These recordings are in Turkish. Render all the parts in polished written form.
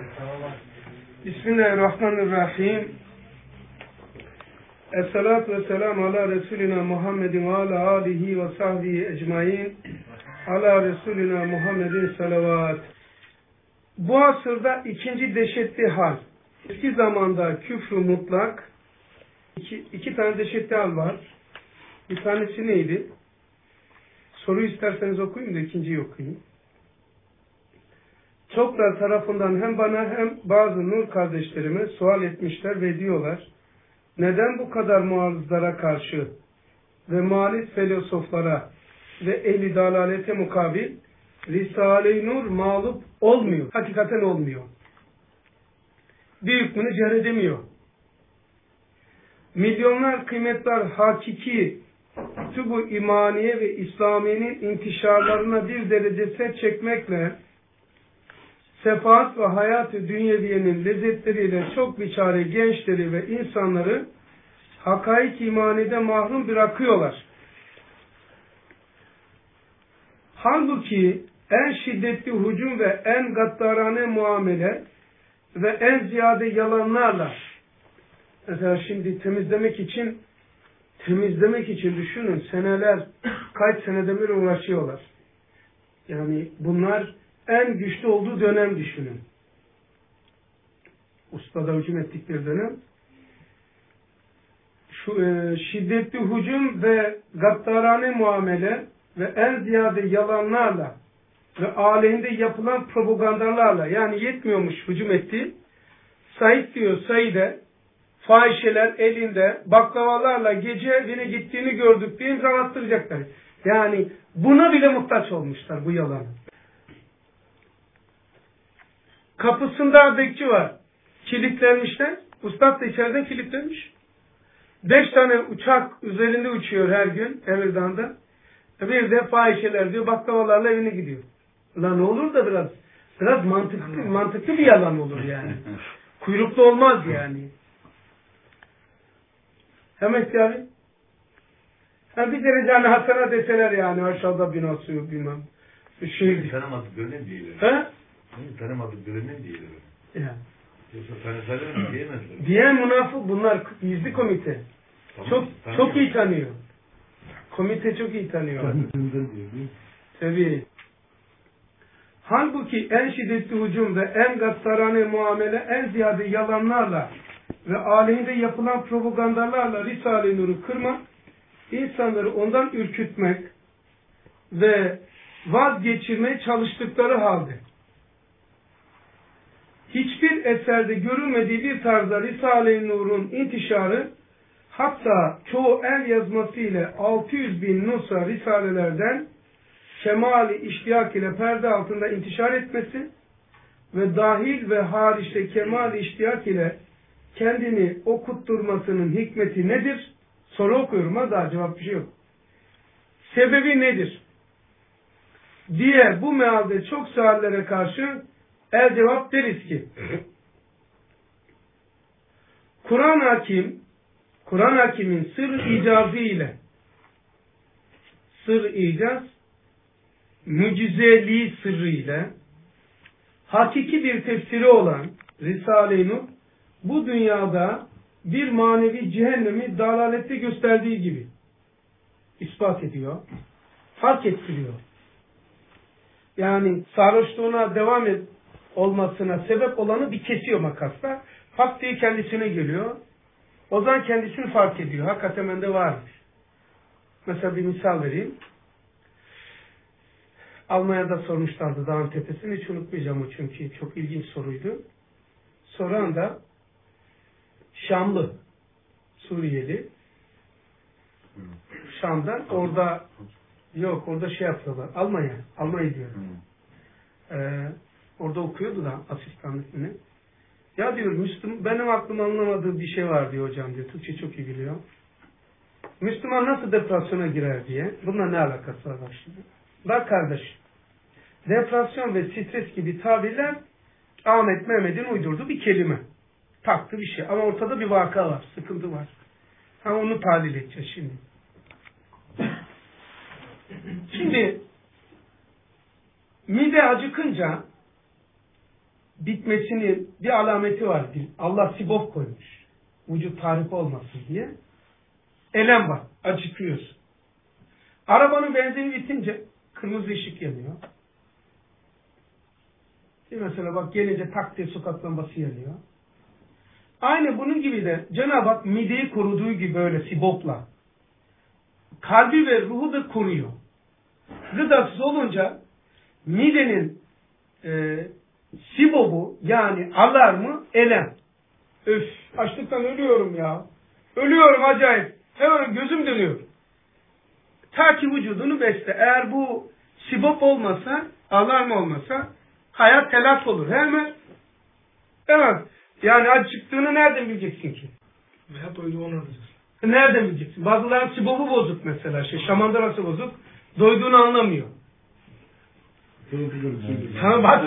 Bismillahirrahmanirrahim. Esselatu vesselamu ala Resulina Muhammedin ve ala alihi ve sahbihi ecmain. Ala Resulina Muhammedin salavat. Bu asırda ikinci dehşetli hal. Eski zamanda küfrü mutlak. İki tane dehşetli hal var. Bir tanesi neydi? Soruyu isterseniz okuyayım da ikinciyi okuyayım. Çoklar tarafından hem bana hem bazı nur kardeşlerime sual etmişler ve diyorlar, neden bu kadar muarızlara karşı ve muhalif filozoflara ve ehli dalalete mukabil Risale-i Nur mağlup olmuyor. Hakikaten olmuyor. Bir hükmünü cehredemiyor. Milyonlar kıymetler hakiki tubu imaniye ve İslamiye'nin intişarlarına bir derece set çekmekle sefaat ve hayat-ı dünyeviyenin lezzetleriyle çok biçare gençleri ve insanları hakaik imanide mahrum bırakıyorlar. Halbuki en şiddetli hücum ve en gaddarane muamele ve en ziyade yalanlarla, mesela şimdi temizlemek için düşünün, seneler, kaç senede bir uğraşıyorlar. Yani bunlar en güçlü olduğu dönem düşünün. Ustada hücum ettikleri dönem. Şu şiddetli hücum ve gaddarane muamele ve en ziyade yalanlarla ve aleyhinde yapılan propagandalarla, yani yetmiyormuş hücum etti. Said diyor, Said'e fahişeler elinde baklavalarla gece evine gittiğini gördük diye imzalattıracaklar. Yani buna bile muhtaç olmuşlar bu yalanı. Kapısında bekçi var. Kilitlenmişler. Ustad da içeriden kilitlenmiş. 5 tane uçak üzerinde uçuyor her gün Emirdan'da. Bir de fahişeler diyor baklavalarla evine gidiyor. Lan ne olur da biraz mantıklı bir yalan olur yani. Kuyruklu olmaz yani. Hemen abi. Hem bir derecane hasana deseler yani aşağıda binası yok bilmem. Tanımadık görünen değil. He? Tanımadık görünen değil. Yani. Yoksa tanısalar mı diyemezler. Diyen münafık bunlar gizli komite. Tamam, çok iyi tanıyor. Komite çok iyi tanıyor. Tabii. Halbuki en şiddetli hücum ve en gaddarane muamele en ziyade yalanlarla ve aleyhinde yapılan propagandalarla Risale-i Nur'u kırmak, insanları ondan ürkütmek ve vazgeçirmeye çalıştıkları halde hiçbir eserde görülmediği bir tarzda Risale-i Nur'un intişarı, hatta çoğu el yazması ile 600 bin nusra risalelerden kemali iştiyak ile perde altında intişar etmesi ve dahil ve hariçte kemali iştiyak ile kendini okutturmasının hikmeti nedir? Soru okuyorum ha, daha cevap bir şey yok. Sebebi nedir diye bu mealde çok suallere karşı el cevap deriz ki Kur'an Hakim'in sır icazı ile sır icaz mucizeliği sırrı ile hakiki bir tefsiri olan Risale-i Nur bu dünyada bir manevi cehennemi dalalette gösterdiği gibi ispat ediyor, fark ettiriyor. Yani sarhoşluğuna devam olmasına sebep olanı bir kesiyor makasla. Hak diye kendisine geliyor. O zaman kendisini fark ediyor. Hakikaten bende varmış. Mesela bir misal vereyim. Almanya'da sormuşlardı dağın tepesini. Hiç unutmayacağım o çünkü çok ilginç soruydu. Soran da Şamlı, Suriyeli. Şam'dan orada şey yapıyorlar. Almanya diyorum. Orada okuyordu da asistanlıkını. Ya diyor benim aklım anlamadığı bir şey var diyor hocam diyor. Türkçe çok iyi biliyor. Müslüman nasıl depresyona girer diye. Bununla ne alakası var bak şimdi. Bak kardeş. Depresyon ve stres gibi tabirler Ahmet Mehmet'in uydurduğu bir kelime. Taktı bir şey. Ama ortada bir vaka var. Sıkıntı var. Onu tahlil edeceğiz şimdi. Şimdi mide acıkınca bitmesinin bir alameti var. Allah sibop koymuş. Vücut tahrip olmasın diye. Elem var. Acıtıyorsun. Arabanın benzini bitince kırmızı ışık yanıyor. Mesela bak gelince tak diye sokak lambası yanıyor. Aynı bunun gibi de Cenab-ı Hak mideyi koruduğu gibi böyle sibopla kalbi ve ruhu da koruyor. Gıdasız olunca midenin sibobu yani alarmı elem. Öf, açlıktan ölüyorum ya. Ölüyorum acayip. Hemen gözüm dönüyor. Ta ki vücudunu besle. Eğer bu sibop olmasa, alarm olmasa hayat telaf olur. Hemen. Evet. Yani acıktığını nereden bileceksin ki? Veya doyduğunu anlayacağız. Nereden bileceksin? Bazıların sibobu bozuk mesela. Şamandırası bozuk. Doyduğunu anlamıyor. Sana bak.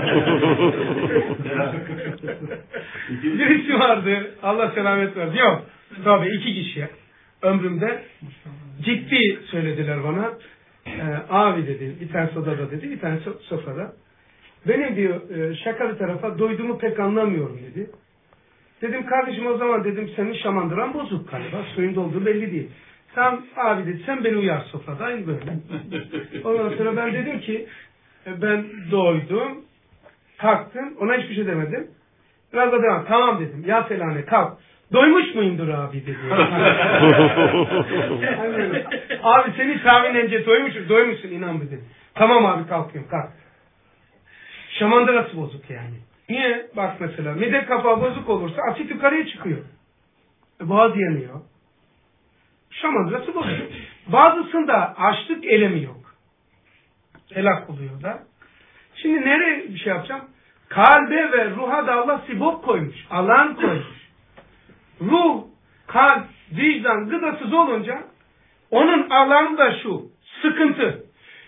Birisi vardı. Allah selamet versin. Yok. Tabii 2 kişi. Ömrümde ciddi söylediler bana. Abi dedi. Bir tanesi odada dedi. Bir tanesi sofrada. Benim diyor şaka bir tarafa doyduğumu pek anlamıyorum dedi. Dedim kardeşim o zaman dedim senin şamandıran bozuk galiba. Suyun dolduğu belli değil. Sen abi dedi sen beni uyar sofrada. Aynı böyle. Ondan sonra ben dedim ki ben doydum. Kalktım. Ona hiçbir şey demedim. Biraz da devam. Tamam dedim. Ya Selane kalk. Doymuş muyumdur abi dedi. Abi seni tahminence doymuşsun inan dedim. Tamam abi kalkıyorum kalk. Şamandırası bozuk yani. Niye? Bak mesela mide kapağı bozuk olursa asit yukarıya çıkıyor. Boğaz yanıyor. Şamandırası bozuk. Bazısında açlık elemi yok. Helak oluyor da. Şimdi nereye bir şey yapacağım? Kalbe ve ruha da Allah sibop koymuş. Alan koymuş. Ruh, kalp, vicdan gıdasız olunca onun alanı da şu. Sıkıntı.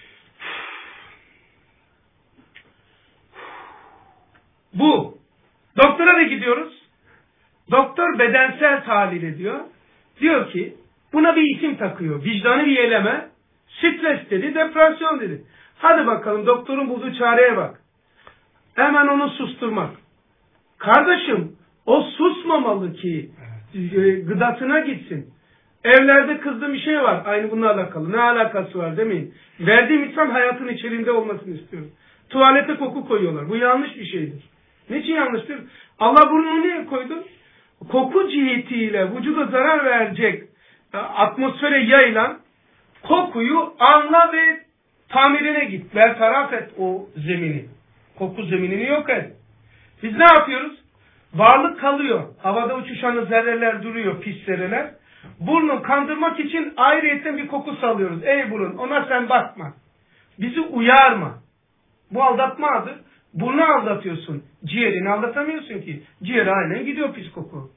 Bu. Doktora da gidiyoruz. Doktor bedensel tahlil ediyor. Diyor ki buna bir isim takıyor. Vicdanı bir eleme. Stres dedi, depresyon dedi. Hadi bakalım doktorun bulduğu çareye bak. Hemen onu susturmak. Kardeşim o susmamalı ki gıdasına gitsin. Evlerde kızdığım bir şey var. Aynı bununla alakalı. Ne alakası var demeyin. Verdiğim insan hayatın içerisinde olmasını istiyorum. Tuvalete koku koyuyorlar. Bu yanlış bir şeydir. Niçin yanlıştır? Allah bunu niye koydu? Koku cihetiyle vücuda zarar verecek atmosfere yayılan kokuyu anla ve tamirine git. Bertaraf et o zemini. Koku zeminini yok et. Biz ne yapıyoruz? Varlık kalıyor. Havada uçuşan zerreler duruyor, pis zerreler. Burnunu kandırmak için ayrıyetten bir koku salıyoruz. Ey burun ona sen bakma. Bizi uyarma. Bu aldatmadır. Burnu aldatıyorsun. Ciğerini aldatamıyorsun ki. Ciğeri aynen gidiyor pis koku.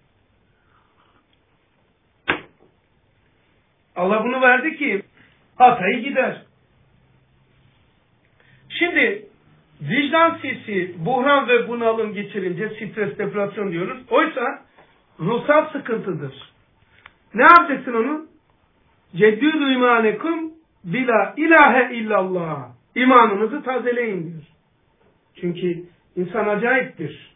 Allah bunu verdi ki hatayı gider. Şimdi vicdan sesi, buhran ve bunalım geçirince stres, depresyon diyoruz. Oysa ruhsal sıkıntıdır. Ne yapacaksın onu? Ceddûdû imânekum bila ilahe illallah. İmanınızı tazeleyin diyor. Çünkü insan acayiptir.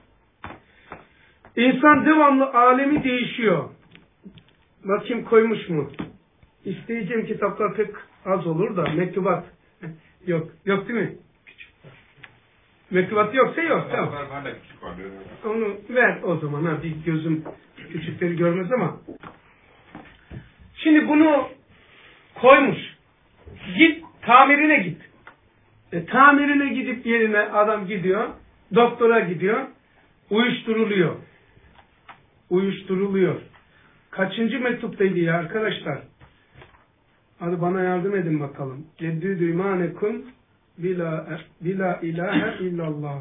İnsan devamlı alemi değişiyor. Bakayım koymuş mu? İsteyeceğim kitaplar pek az olur da mektubat. Yok. Yok değil mi? Mektubat yoksa yok. Tamam. Onu ver o zaman. Ha, bir gözüm küçükleri görmez ama. Şimdi bunu koymuş. Git tamirine git. Tamirine gidip yerine adam gidiyor. Doktora gidiyor. Uyuşturuluyor. Uyuşturuluyor. Kaçıncı mektuptaydı ya arkadaşlar? Hadi bana yardım edin bakalım. Ceddûdû imânekum bila ilahe illallah.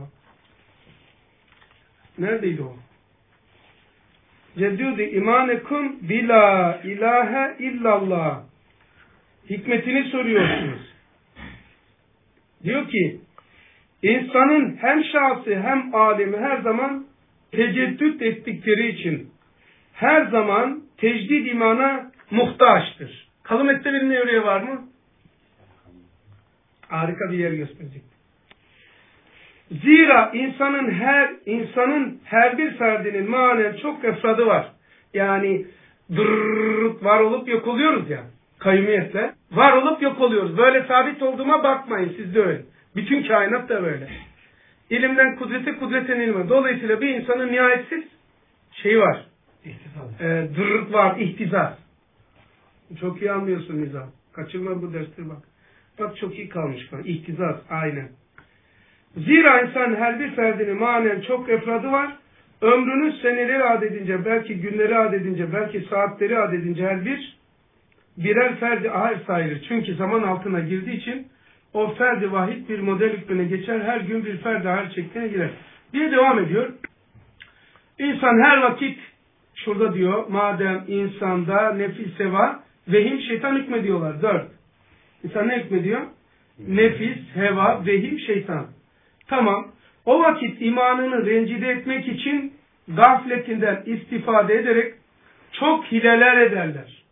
Neredeydi o? Ceddûdû imânekum bila ilahe illallah. Hikmetini soruyorsunuz. Diyor ki insanın hem şahsı hem alemi her zaman teceddüt ettikleri için her zaman tecdid imana muhtaçtır. Kalın metnelerin ne örneği var mı? Harika bir yer gösterecek. Zira insanın her bir ferdinin manen çok efradı var. Yani var olup yok oluyoruz ya. Kayyumiyetle. Var olup yok oluyoruz. Böyle sabit olduğuma bakmayın, siz de öyle. Bütün kainat da böyle. İlimden kudrete, kudretten ilme. Dolayısıyla bir insanın nihayetsiz şeyi var. Var, ihtizaz. Çok iyi anlıyorsun Nizam. Kaçırma bu dersleri bak. Bak çok iyi kalmış. İhtizaz, aynen. Zira insan her bir ferdinin manen çok efradı var. Ömrünü seneleri adedince, belki günleri adedince, belki saatleri adedince her birer ferdi ahir sayılır. Çünkü zaman altına girdiği için o ferdi vahid bir model hükmüne geçer. Her gün bir ferdi ahir şekline girer. diye devam ediyor. İnsan her vakit şurada diyor, madem insanda nefis, heva, vehim, şeytan hükmediyorlar. 4. İnsan ne hükmediyor? Nefis, heva, vehim, şeytan. Tamam. O vakit imanını rencide etmek için gafletinden istifade ederek çok hileler ederler.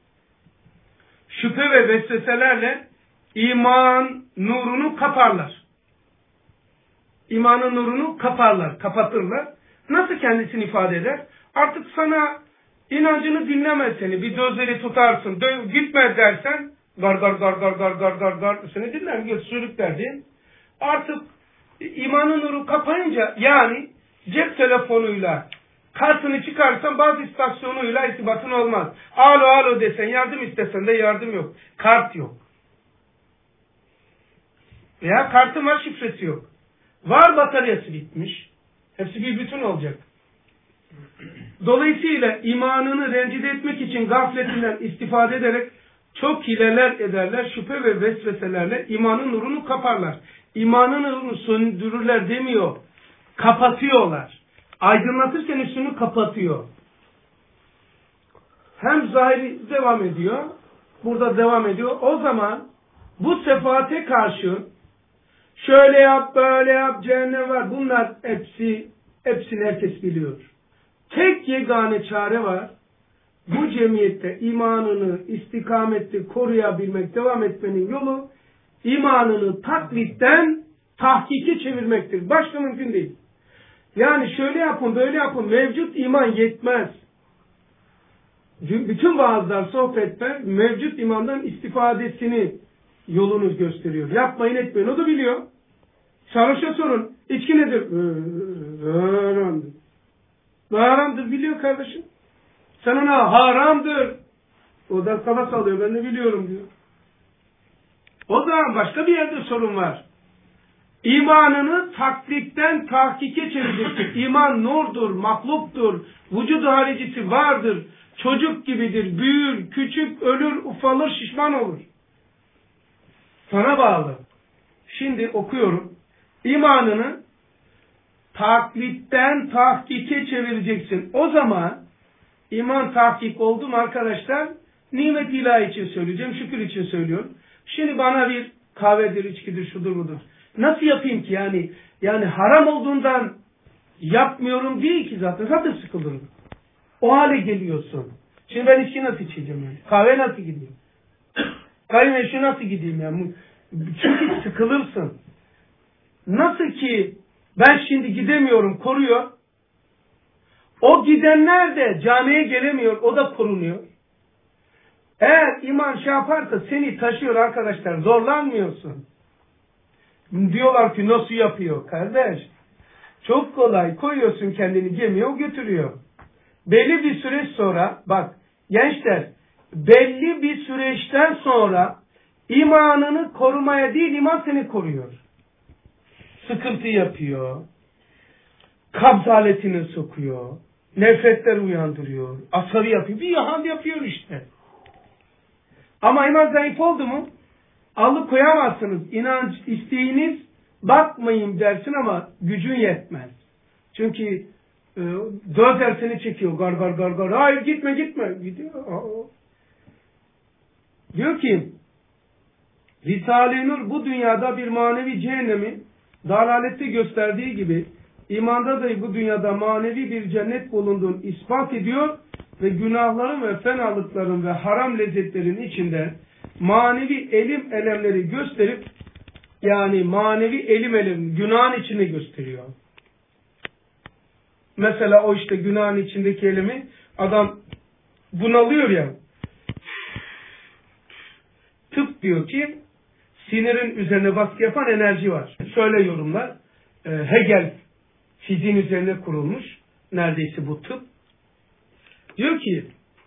Şüphe ve vesveselerle iman nurunu kaparlar. İmanın nurunu kaparlar, kapatırlar. Nasıl kendisini ifade eder? Artık sana inancını dinlemez seni. Bir dözleri tutarsın, gitme dersen gar seni dinler, sürükler değil. Artık imanın nuru kapayınca, yani cep telefonuyla kartını çıkarsan bazı istasyonuyla irtibatın olmaz. Alo desen, yardım istesen de yardım yok. Kart yok. Veya kartın var, şifresi yok. Var, bataryası bitmiş. Hepsi bir bütün olacak. Dolayısıyla imanını rencide etmek için gafletinden istifade ederek çok hileler ederler. Şüphe ve vesveselerle imanın nurunu kaparlar. İmanın nurunu söndürürler demiyor. Kapatıyorlar. Aydınlatırken üstünü kapatıyor. Hem zahiri devam ediyor. Burada devam ediyor. O zaman bu sefaate karşı şöyle yap, böyle yap, cehennem var. Bunlar hepsini herkes biliyor. Tek yegane çare var. Bu cemiyette imanını istikamette koruyabilmek, devam etmenin yolu imanını taklitten tahkike çevirmektir. Başka mümkün değil. Yani şöyle yapın, böyle yapın. Mevcut iman yetmez. Bütün vaazlar, sohbetler mevcut imandan istifadesini, yolunu gösteriyor. Yapmayın, etmeyin. O da biliyor. Sarhoşa sorun. İçki nedir? Haramdır. Haramdır biliyor kardeşim. Sen ona haramdır. O da kafa sallıyor. Ben de biliyorum diyor. O zaman başka bir yerde sorun var. İmanını taklitten tahkike çevireceksin. İman nurdur, mahluktur. Vücudu haricisi vardır. Çocuk gibidir. Büyür, küçük, ölür, ufalır, şişman olur. Sana bağlı. Şimdi okuyorum. İmanını taklitten tahkike çevireceksin. O zaman iman tahkik oldu mu arkadaşlar? Nimet ilahi için söyleyeceğim. Şükür için söylüyorum. Şimdi bana bir kahvedir, içkidir, şudur budur. Nasıl yapayım ki yani? Yani haram olduğundan yapmıyorum değil ki zaten. Zaten sıkılırım. O hale geliyorsun. Şimdi ben içki nasıl içeceğim yani? Kahve nasıl gideyim? Kahve nasıl gideyim yani? Çünkü sıkılırsın. Nasıl ki ben şimdi gidemiyorum, koruyor. O gidenler de camiye gelemiyor, o da korunuyor. Eğer iman şey yaparsa seni taşıyor arkadaşlar, zorlanmıyorsun. Diyorlar ki nasıl yapıyor? Kardeş, çok kolay, koyuyorsun kendini gemiye, o götürüyor. Belli bir süreç sonra, bak gençler, belli bir süreçten sonra imanını korumaya değil, iman seni koruyor. Sıkıntı yapıyor. Kabz aletini sokuyor. Nefretler uyandırıyor. Asabi yapıyor. Bir yahan yapıyor işte. Ama iman zayıf oldu mu? Alıkoyamazsınız. İnanç isteğiniz bakmayayım dersin ama gücün yetmez. Çünkü dözer seni çekiyor. Gar. Hayır gitme. Gidiyor. Diyor ki Risale-i Nur bu dünyada bir manevi cehennemi dalalette gösterdiği gibi imanda da bu dünyada manevi bir cennet bulunduğunu ispat ediyor ve günahların ve fenalıkların ve haram lezzetlerin içinde manevi elemleri gösterip yani manevi elim günahın içinde gösteriyor. Mesela o işte günahın içindeki elimi adam bunalıyor ya. Tıp diyor ki sinirin üzerine baskı yapan enerji var. Şöyle yorumlar. Hegel fiziğin üzerine kurulmuş. Neredeyse bu tıp. Diyor ki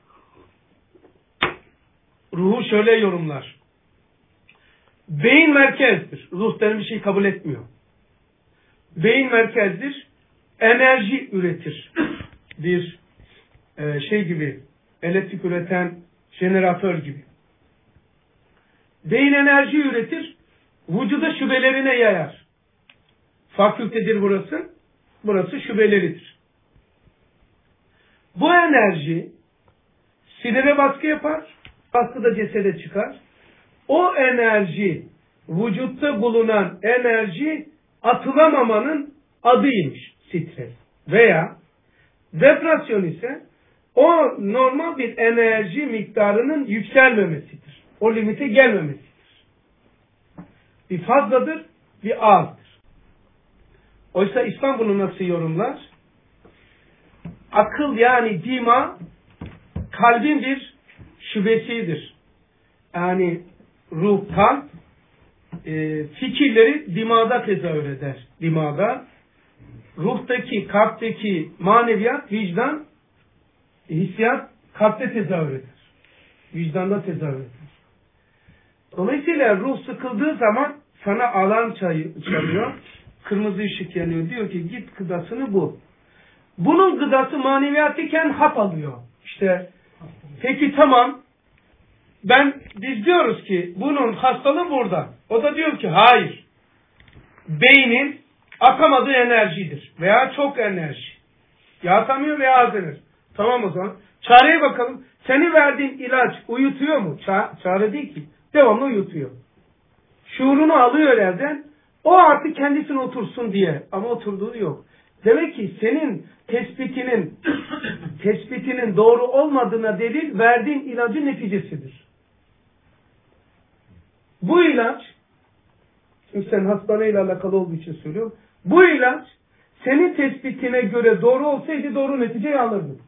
ruhu şöyle yorumlar. Beyin merkezdir. Ruh denen bir şey kabul etmiyor. Beyin merkezdir. Enerji üretir. Bir şey gibi, elektrik üreten jeneratör gibi. Beyin enerji üretir, vücuda şubelerine yayar. Fakültedir burası, burası şubeleridir. Bu enerji sinire baskı yapar, baskı da cesede çıkar. O enerji, vücutta bulunan enerji atılamamanın adıymış stres. Veya depresyon ise o normal bir enerji miktarının yükselmemesidir. O limite gelmemesidir. Bir fazladır, bir azdır. Oysa İslam bunu nasıl yorumlar? Akıl yani dima kalbin bir şubesidir. Yani ruh, kalp fikirleri dimada tezahür eder. Dimada ruhtaki, kalpteki maneviyat, vicdan, hissiyat kalpte tezahür eder. Vicdanda tezahür eder. Dolayısıyla ruh sıkıldığı zaman sana alarm çalıyor. Kırmızı ışık yanıyor. Diyor ki git gıdasını bul. Bunun gıdası maneviyat iken hap alıyor. İşte peki tamam. Biz diyoruz ki bunun hastalığı burada. O da diyor ki hayır. Beynin atamadığı enerjidir. Veya çok enerji. Ya atamıyor veya az enerji. Tamam o zaman. Çareye bakalım. Senin verdiğin ilaç uyutuyor mu? Çare değil ki. Devamlı uyutuyor. Şuurunu alıyor elden. O artık kendisine otursun diye. Ama oturduğu yok. Demek ki senin tespitinin doğru olmadığına delil verdiğin ilacın neticesidir. Bu ilaç, şimdi sen hastaneyle alakalı olduğu için söylüyorum. Bu ilaç senin tespitine göre doğru olsaydı doğru neticeyi alırdın.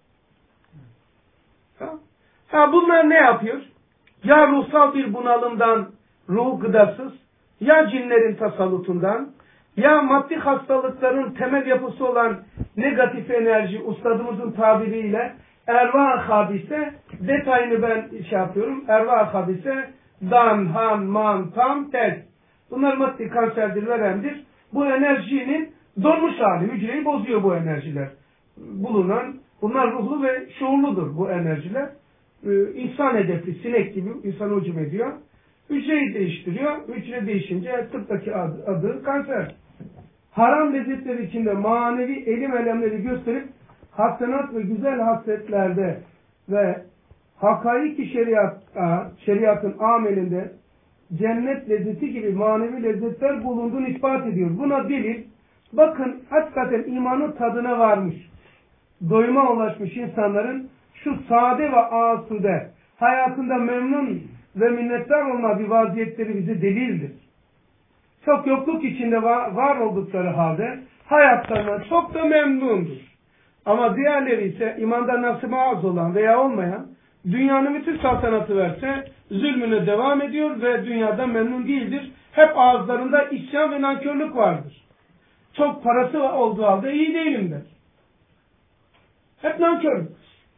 Bunlar ne yapıyor? Ya ruhsal bir bunalımdan ruh gıdasız, ya cinlerin tasallutundan, ya maddi hastalıkların temel yapısı olan negatif enerji, ustadımızın tabiriyle erva-ı habise, detayını ben yapıyorum. Erva-ı habise, dan, han, man, tam, tek. Bunlar maddi kanserdir, veremdir. Bu enerjinin donmuş hali, hücreyi bozuyor bu enerjiler. Bunlar ruhlu ve şuurludur bu enerjiler. İnsan hedefli, sinek gibi insan hücum ediyor. Hücreyi değiştiriyor. Hücre değişince tıptaki adı kanser. Haram lezzetleri içinde manevi elim elemleri gösterip hasenat ve güzel hasletlerde ve hakaiki şeriatın amelinde cennet lezzeti gibi manevi lezzetler bulunduğunu ispat ediyor. Buna delil, bakın hakikaten imanın tadına varmış, doyuma ulaşmış insanların şu sade ve asude, hayatında memnun ve minnettar olma bir vaziyetleri bize delildir. Çok yokluk içinde var oldukları halde hayatlarından çok da memnundur. Ama diğerleri ise imanda nasibi az olan veya olmayan, dünyanın bütün saltanatı verse zulmüne devam ediyor ve dünyadan memnun değildir. Hep ağızlarında isyan ve nankörlük vardır. Çok parası olduğu halde iyi değilim der. Hep nankörlük.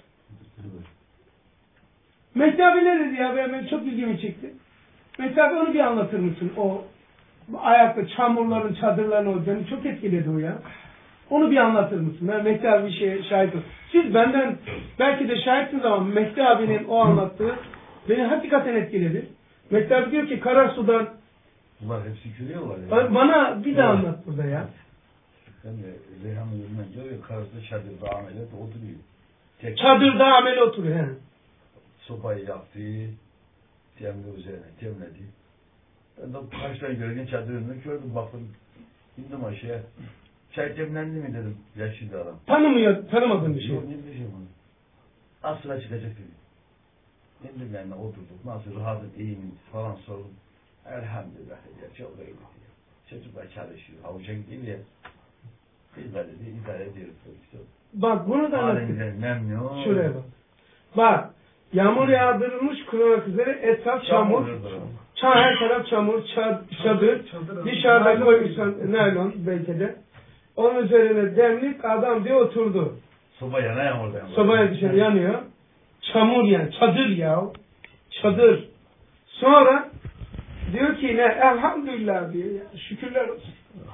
Mehdi ne dedi ya? Ben çok ilgimi çekti. Mehdi onu bir anlatır mısın? O ayakta çamurların, çadırların o beni çok etkiledi o ya. Onu bir anlatır mısın? Ben Mehdi abi bir şeye şahit oldum. Siz benden belki de şahitsiniz ama Mehdi abinin o anlattığı beni hakikaten etkiledi. Mehdi abi diyor ki Karasu'dan bunlar hepsi külüyorlar ya. Bana bir daha anlat burada ya. Ben de Reyhan'ın yolundan diyor Karasu'da çadırda ameliyat oturuyor. Çadırda amele oturuyor. He. Sopayı yaktı, demli üzerine demledi. Ben de karşıdan görürken çadırını gördüm, baktım, indim aşağıya. Çay demlendi mi dedim, yaşlı adam. Tanımadın bir şey. Yok, ne diyeceğim onu. Az sonra çıkacak dedi. İndim yanına oturduk, nasıl rahatım, iyi mi falan sordum. Elhamdülillah ya, çok iyi gidiyor. Çocuklar çalışıyor, havuca gidiyor ya. İdare ediyoruz. Bak bunu da Halinden memnun. şuraya bak. Bak, yağmur yağdırılmış kurumak üzere etraf çamur. Her taraf çamur, çadır. Dışarıda koymuşsan naylon belki de. Onun üzerine demlik adam diye oturdu. Soba yanıyor orada. Sobaya dışarı yanıyor. Çamur yani, çadır ya. Çadır. Sonra diyor ki ne? Elhamdülillah diyor ya. Şükürler olsun.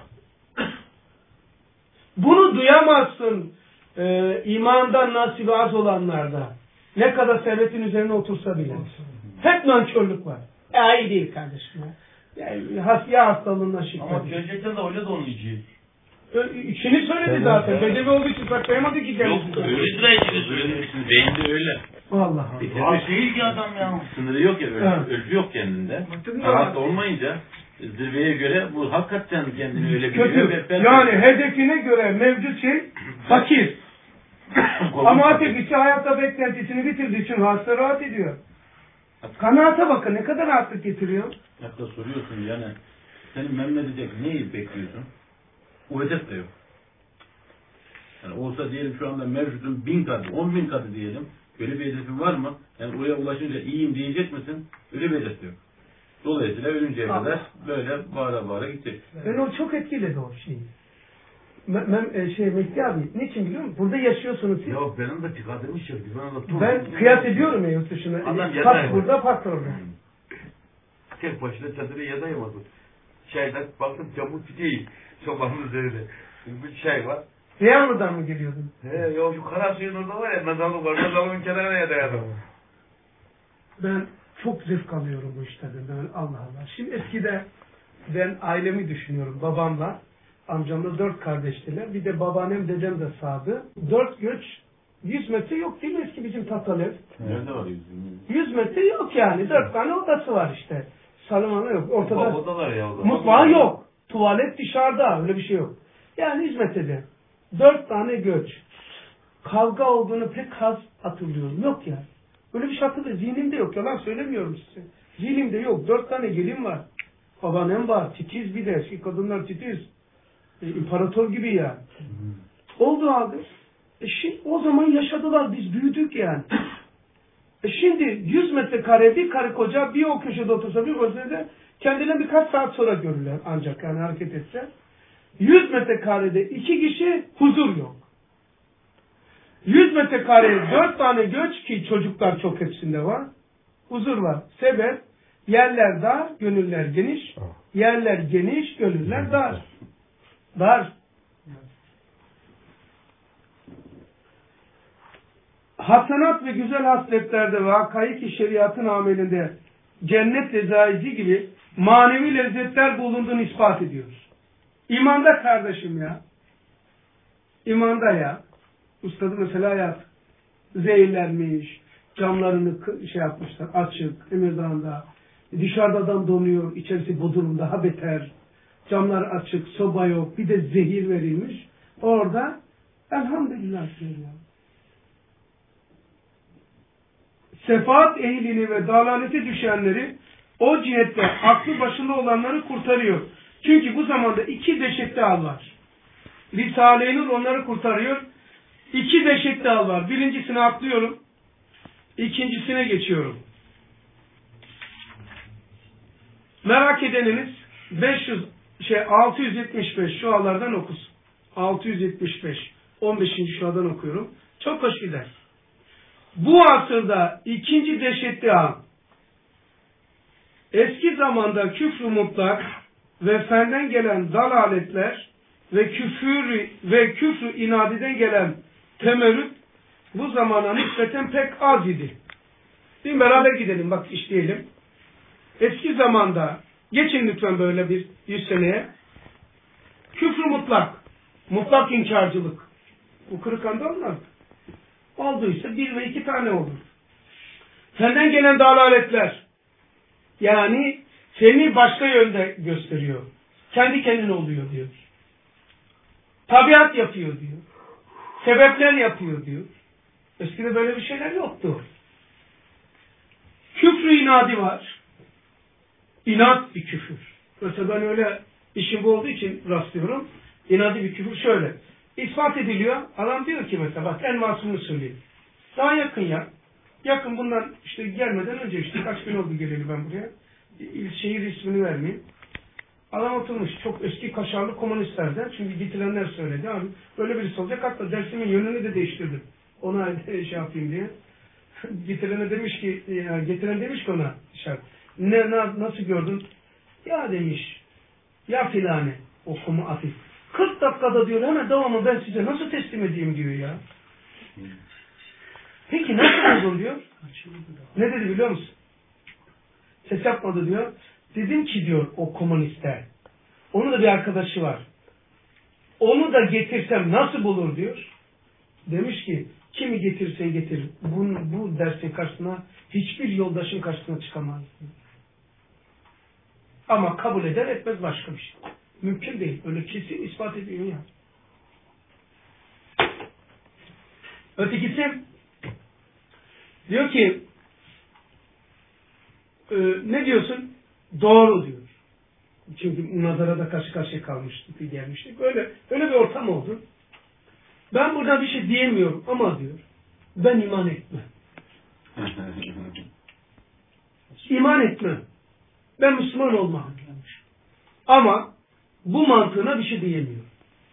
Bunu duyamazsın imandan nasibi az olanlarda. Ne kadar servetin üzerine otursa bile. Hep nankörlük var. İyi değil kardeşim. Ya hastalığından şikayet. Ama gerçekten de öyle de onun içi. İçini söyledi zaten. Bedevi olduğu için saklayamadı ki kendisi. Yok öyle de içini söylemişsin. Beyinde öyle. Allah Allah. Değil ki adam ya. Sınırı yok ya. Ölçü yok kendinde. Rahat olmayınca zirveye göre bu hakikaten kendini öyle biliyor. Kötü. Yani hedefine göre mevcut şey fakir. Ama ötekisi hayatta beklentisini bitirdiği için hasta rahat ediyor. Kanaate bakın ne kadar rahatlık getiriyor. Hatta soruyorsun yani senin memlekette neyi bekliyorsun? O hedef de yok. Yani olsa diyelim şu anda mevcudun 1000 katı, 10.000 katı diyelim. Böyle bir hedefin var mı? Yani oraya ulaşınca iyiyim diyecek misin? Öyle bir hedef de yok. Dolayısıyla ölünceye kadar böyle bağıra bağıra gidecek. Ben o çok etkiledi o şeyi. Mehdi abi, niçin biliyor musun? Burada yaşıyorsunuz siz. Yok benim de dikkatimi çekti. Ben kıyas ediyorum ya yurt dışına. Park burada, park orada. Tek başına çadırı yadayamadım. Çaydan baktım camı tutuyor. Sobanın üzerinde. Bir çay var. Reyhanlı'dan mı geliyordun? Yok şu Karasuyun orada var ya, mezarlık var. Mezarlığın kenarına yadayadım. Ben çok zevk alıyorum bu işlerden. Ben Allah Allah. Şimdi eskide ben ailemi düşünüyorum. Babamla, amcamla 4 kardeştiler. Bir de babaannem, dedem de sağdı. 4 göç 100 metre yok değil mi eski bizim Tatalev? Nerede var 100 metre yok yani. 4 tane odası var işte. Salonu yok. Ortada Odalar ya. mutfağı yok. Tuvalet dışarıda. Öyle bir şey yok. Yani 100 metrede. 4 tane göç. Kavga olduğunu pek az hatırlıyorum. Yok yani. Öyle bir şey hatırlıyorum. Zihnimde yok. Yalan söylemiyorum size. Zihnimde yok. 4 tane gelin var. Babaannem var. Titiz bir de. Kadınlar titiz. İmparator gibi yani. Oldu abi. Şimdi o zaman yaşadılar. Biz büyüdük yani. Şimdi 100 metrekare bir karı koca bir o köşede otursa bir köşede kendilerine birkaç saat sonra görürler ancak yani hareket etse. 100 metrekarede 2 kişi huzur yok. 100 metrekareye 4 tane göç ki çocuklar çok hepsinde var. Huzur var. Sebep yerler dar, gönüller geniş. Yerler geniş, gönüller dar. Dar. Hasenat ve güzel hasletlerde ve hakaiki şeriatın amelinde cennet lezaizi gibi manevi lezzetler bulunduğunu ispat ediyoruz. İmanda kardeşim ya. İmanda ya. Ustadı mesela hayat. Zehirlenmiş. Camlarını yapmışlar. Açık. Emirdağ'ında. Dışarıda adam donuyor. İçerisi bodrum daha beter. Camlar açık. Soba yok. Bir de zehir verilmiş. Orada elhamdülillah diyor ya. Sefaat ehlini ve dalalete düşenleri o cihette aklı başında olanları kurtarıyor. Çünkü bu zamanda 2 dehşetli hal var. Risale-i Nur onları kurtarıyor. 2 dehşetli hal var. Birincisini atlıyorum. İkincisine geçiyorum. Merak edeniniz 675 şualardan okusun. 675. 15. şuadan okuyorum. Çok hoş gider. Bu asırda 2. dehşetli hal. Eski zamanda küfr-ü mutlak ve fenden gelen dalaletler ve küfr-ü inadiden gelen temerrüt bu zamana nispeten pek az idi. Şimdi beraber gidelim bak işleyelim. Eski zamanda geçin lütfen böyle bir 100 seneye. Küfr-ü mutlak. Mutlak inkarcılık. Bu Kırıkhan'da olmaz. Olduysa 1 ve 2 tane olur. Senden gelen dalaletler. Yani seni başka yönde gösteriyor. Kendi kendine oluyor diyor. Tabiat yapıyor diyor. Sebepler yapıyor diyor. Eskide böyle bir şeyler yoktu. Küfr-ü inadi var. inat bir küfür. Mesela ben öyle işim bu olduğu için rastlıyorum. İnadı bir küfür şöyle. İspat ediliyor. Adam diyor ki mesela bak en masumunu söyleyeyim. Daha yakın ya. Yakın bundan işte gelmeden önce işte kaç gün oldu geleli ben buraya. Şehir ismini vermeyeyim. Adam oturmuş çok eski kaşarlı komünistlerden. Çünkü getirenler söyledi. Abi böyle birisi olacak. Hatta dersimin yönünü de değiştirdim. Ona şey yapayım diye. Getiren demiş ki ona nasıl gördün? Ya demiş ya filane okumu afif. 40 dakikada diyor hemen devamı ben size nasıl teslim edeyim diyor ya. Peki nasıl buldun diyor. Ne dedi biliyor musun? Ses yapmadı diyor. Dedim ki diyor o komünistler. Onun da bir arkadaşı var. Onu da getirsem nasıl bulur diyor. Demiş ki kimi getirsen getir. Bu dersin karşısına hiçbir yoldaşın karşısına çıkamaz. Ama kabul eder etmez başka bir şey. Mümkün değil. Öyle kesin ispat ediyor ya. Ötekisi diyor ki ne diyorsun? Doğru diyor. Çünkü münazarada karşı karşıya kalmıştık, gelmiştik. Öyle bir ortam oldu. Ben burada bir şey diyemiyorum ama diyor, ben iman etmem. İman etmem. Ben Müslüman olmam. Ama bu mantığına bir şey diyemiyorum.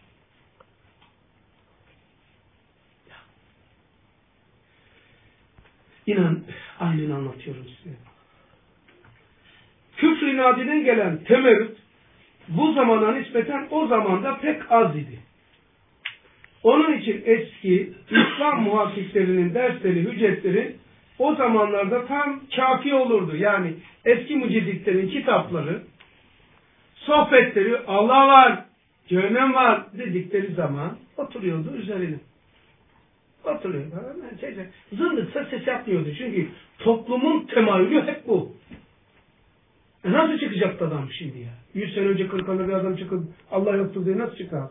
İnan, aynen anlatıyorum size. Küfr-i inadiden gelen temerrüt bu zamana nispeten o zamanda pek az idi. Onun için eski İslam muhakkiklerinin dersleri, hüccetleri o zamanlarda tam kafi olurdu. Yani eski mücedditlerin kitapları, sohbetleri Allah var, cehennem var dedikleri zaman oturuyordu üzerine. Oturuyordu. Zındıksa ses yapmıyordu. Çünkü toplumun temayülü hep bu. Nasıl çıkacaktı adam şimdi ya? 100 sene önce Kırıkhan'da bir adam çıkıp Allah yoktur diye nasıl çıkar?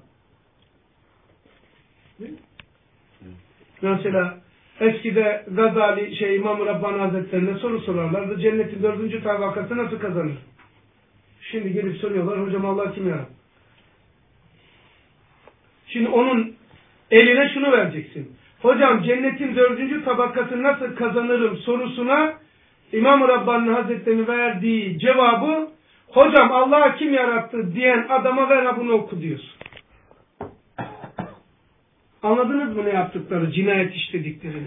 Mesela eskide Gazali İmam-ı Rabbani Hazretlerine soru sorarlardı. Cennetin 4. tabakası nasıl kazanır? Şimdi gelip soruyorlar. Hocam Allah kim yarattı? Şimdi onun eline şunu vereceksin. Hocam cennetin 4. tabakası nasıl kazanırım sorusuna İmam-ı Rabbani Hazretleri'nin verdiği cevabı hocam Allah'ı kim yarattı diyen adama ver bunu oku diyorsun. Anladınız mı ne yaptıkları? Cinayet işlediklerini.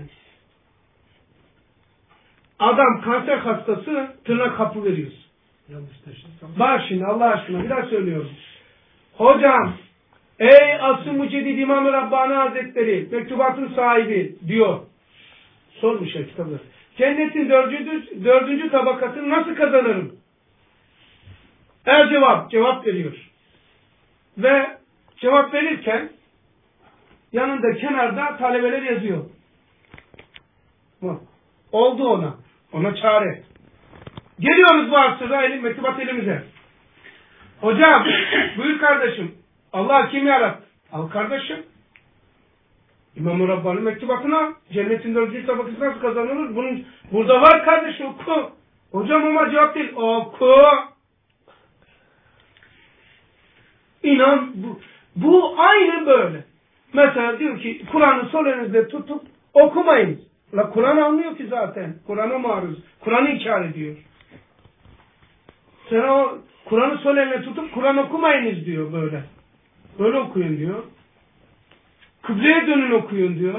Adam kanser hastası tırnak hapı veriyorsun. Bak şimdi Allah aşkına bir daha söylüyorum. Hocam ey Asr-ı Müceddid İmam-ı Rabbani Hazretleri mektubatın sahibi diyor. Sormuş ya kitabı. Cennetin 4. tabakasını nasıl kazanırım? Cevap veriyor. Ve cevap verirken yanında kenarda talebeler yazıyor. Oldu ona. Ona çare. Geliyoruz bu asırda mektubat elimize. Hocam, buyur kardeşim. Allah kim yarattı? Al kardeşim. İmam-ı Rabbani mektubatına cennetin 4. tabakası nasıl kazanılır? Bunun burada var kardeşim oku. Hocam ama cevap değil. Oku. İnan bu aynı böyle. Mesela diyor ki Kur'an'ı sol elinizde tutup okumayın. La Kur'an anlıyor ki zaten. Kur'an'a maruz. Kur'an'ı inkar ediyor. Sen o Kur'an'ı sol eline tutup Kur'an okumayınız diyor böyle. Böyle okuyun diyor. Kıbleye dönün okuyun diyor.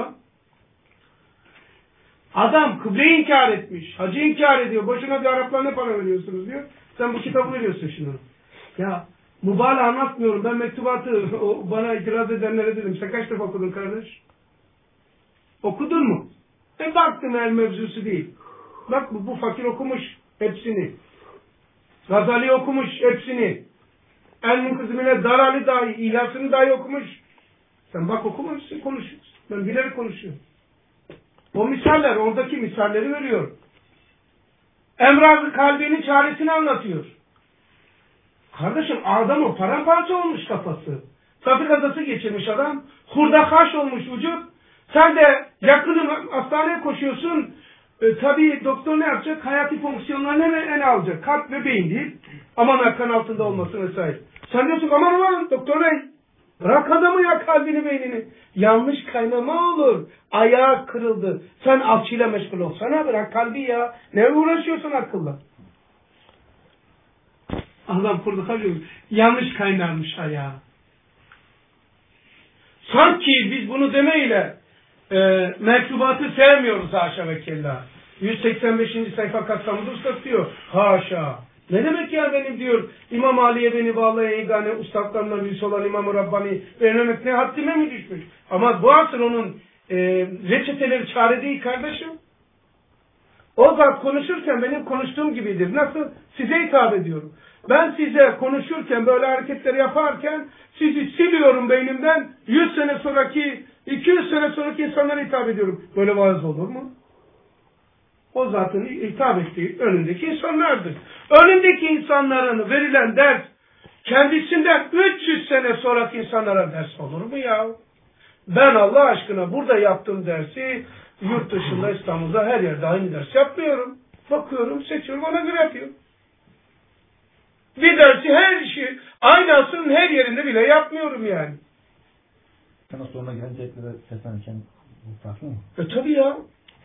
Adam kıbleyi inkar etmiş. Hacı inkar ediyor. Boşuna bir Araplara ne para veriyorsunuz diyor. Sen bu kitabı veriyorsun şunu. Ya mübalağa anlatmıyorum. Ben mektubatı bana itiraz edenlere dedim. Sen kaç defa okudun kardeş? Okudun mu? Baktım el mevzusu değil. Bak bu fakir okumuş hepsini. Gazali okumuş hepsini. El-Munkızmine Darali dahi, İhlasını dahi okumuş. Sen bak okumamışsın, konuşuyorsun. Ben bilerek konuşuyorum. O misaller, oradaki misalleri veriyor. Emrah-ı kalbinin çaresini anlatıyor. Kardeşim adam o paramparça olmuş kafası. Trafik kazası geçirmiş adam. Hurda kaş olmuş vücut. Sen de yakının hastaneye koşuyorsun. Tabii doktor ne yapacak? Hayati fonksiyonlarını hemen ele alacak. Kalp ve beyin değil. Aman kan altında olması vesaire. Sen diyorsun aman doktor bey. Bırak adamı ya, kalbini beynini. Yanlış kaynama olur. Ayağı kırıldı. Sen alçıyla meşgul olsana, bırak kalbi ya. Ne uğraşıyorsun akılla? Allah korusun. Yanlış kaynarmış ayağı. Sanki biz bunu demeyle mektubatı sevmiyoruz haşa ve kella. 185. sayfa kapsamıdır satıyor. Haşa. Ne demek ya benim diyor İmam Ali'ye beni bağlayan yegane ustalarından birisi olan İmam-ı Rabbani vermemek ne haddime mi düşmüş? Ama bu asıl onun reçeteleri çare değil kardeşim. O zat konuşurken benim konuştuğum gibidir. Nasıl? Size hitap ediyorum. Ben size konuşurken böyle hareketleri yaparken sizi siliyorum beynimden. 100 sene sonraki 200 sene sonraki insanlara hitap ediyorum. Böyle vaaz olur mu? O zatın hitap ettiği önündeki insanlardır. Önündeki insanların verilen ders kendisinden 300 sene sonraki insanlara ders olur mu ya? Ben Allah aşkına burada yaptığım dersi yurt dışında, İstanbul'da her yerde aynı ders yapmıyorum. Bakıyorum, seçiyorum, ona göre yapıyorum. Bir dersi her işi aynı asrın her yerinde bile yapmıyorum yani. Sana sonra geleceklere seslenirken farklı mı? Tabii ya.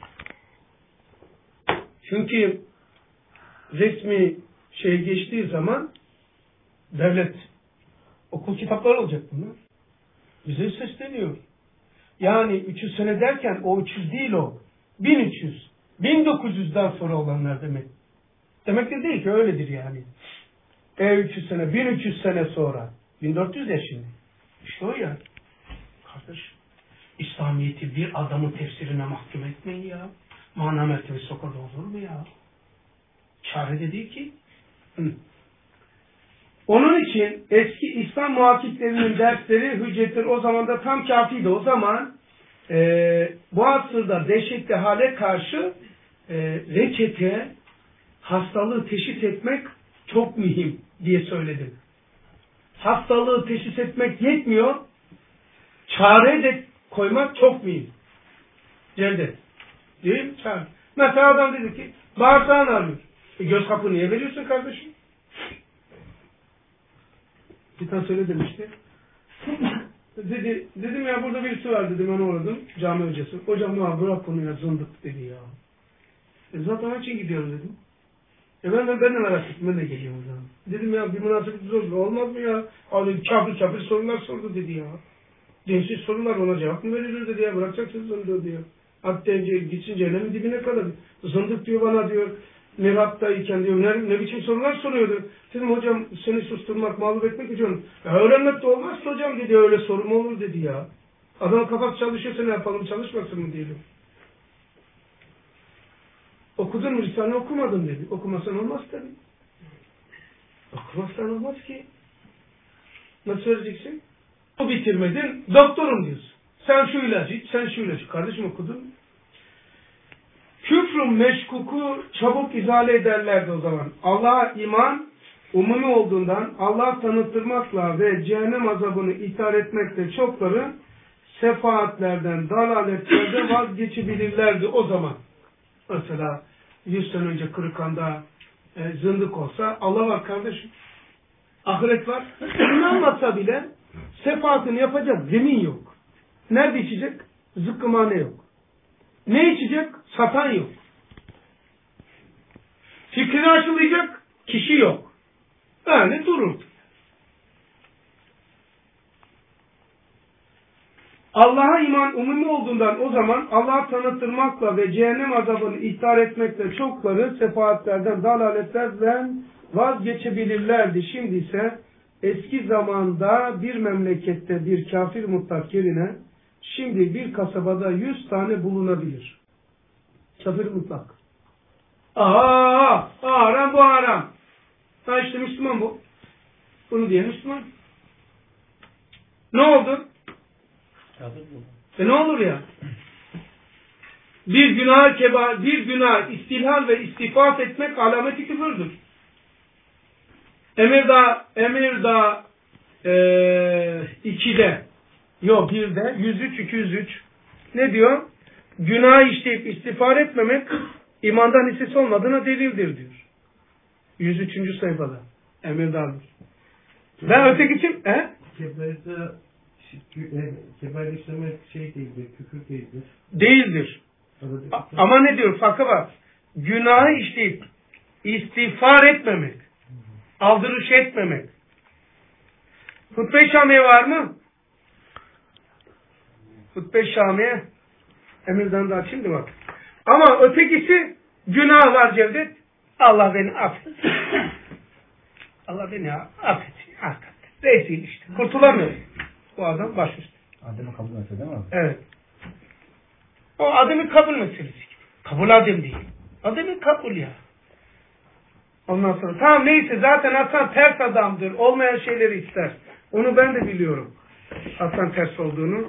Çünkü resmi geçtiği zaman devlet okul kitapları olacak bunlar. Bize sesleniyor. Yani 300 sene derken o 300 değil o. 1300. 1900'den sonra olanlar demek. Demek de değil ki öyledir yani. 300 sene, 1300 sene sonra. 1400 ya şimdi. İşte o ya. Kardeş, İslamiyet'i bir adamın tefsirine mahkum etmeyin ya. Mana mertebesi o kadar olur mu ya? Çare de değil ki. Onun için eski İslam muhakkiklerinin dersleri, hüccetleri o zaman da tam kafiydi. O zaman bu asırda dehşetli hale karşı reçete, hastalığı teşhis etmek çok mühim diye söyledim. Hastalığı teşhis etmek yetmiyor. Çare de koymak çok mühim. Cevdet. Değil mi? Çare. Mesela adam dedi ki bağırsağın ağrıyor. Göz kapı niye veriyorsun kardeşim? Bir tane söyle demişti. Dedim ya burada birisi var dedim, onu uğradım. Cami hocası. Hocam ya bırak onu ya, zındık dedi ya. Zaten onun için gidiyorum dedim. Ben de merak ettim, ben de geliyorum o zaman. Dedim ya bir münasebet zor olmaz mı ya? Abi kafir sorular sordu dedi ya. Dinsiz sorular, ona cevap mı verilir dedi ya, bırakacaksınız onu diyor. Hatta gitsin cehennemin dibine kadar. Zındık diyor bana diyor. Mirattayken diyor ne biçim sorular soruyordu. Dedim hocam seni susturmak, mağlup etmek için. Ya öğrenmek de olmaz ki hocam dedi, öyle soru mu olur dedi ya. Adam kafası çalışıyorsa ne yapalım, çalışmasın mı diyelim. Okudun mu Risale, okumadın dedi. Okumasan olmaz tabii. Okumazsan olmaz ki. Nasıl söyleyeceksin? O bitirmedin, doktorum diyorsun. Sen şu ilacı iç, sen şu ilacı. Kardeşim okudun mu? Küfrün meşkuku çabuk izale ederlerdi o zaman. Allah'a iman umumi olduğundan Allah'ı tanıttırmakla ve cehennem azabını ithal etmekle çokları sefaatlerden, dalaletlerden vazgeçebilirlerdi o zaman. Mesela 100 sene önce Kırıkhan'da zındık olsa Allah var kardeşim. Ahiret var. İnanmasa bile sefaatini yapacak zemin yok. Nerede içecek? Zıkkımhane yok. Ne içecek? Satan yok. Fikrini aşılayacak kişi yok. Öyle durur. Allah'a iman umumi olduğundan o zaman Allah'ı tanıttırmakla ve cehennem azabını ihtar etmekle çokları sefaatlerden, dalaletlerden vazgeçebilirlerdi. Şimdi ise eski zamanda bir memlekette bir kafir mutlak yerine şimdi bir kasabada 100 tane bulunabilir. Kafir mutlak. Haram bu haram. Ha işte Müslüman bu. Bunu diye Müslüman. Ne oldu? Ne olur ya? Bir günah istilhal ve istifat etmek alameti küfürdür. Emirdağ 2'de yok 1'de 103 203 ne diyor? Günah işleyip istiğfar etmemek İmandan hissesi olmadığına delildir diyor. 103. sayfada. Emir Dağdır. Ve öteki kim? Kebair işlemek şey değildir, küfür değildir. Değildir. Ama ne diyor? Farkı var. Günahı işleyip istiğfar etmemek. Aldırış etmemek. Hutbe-i Şamiye var mı? Hutbe-i Şamiye Emir'den de açayım da bak. Ama ötekisi günah var Cevdet. Allah beni affet. Allah beni affet. Rezil işte. Kurtulamıyor. Bu adam başüstü. Adem'i kabul etse değil mi abi? Evet. O Adem'in kabul meselesi. Kabul Adem değil. Adem'in kabul ya. Ondan sonra tamam neyse zaten Hasan ters adamdır. Olmayan şeyleri ister. Onu ben de biliyorum. Hasan ters olduğunu.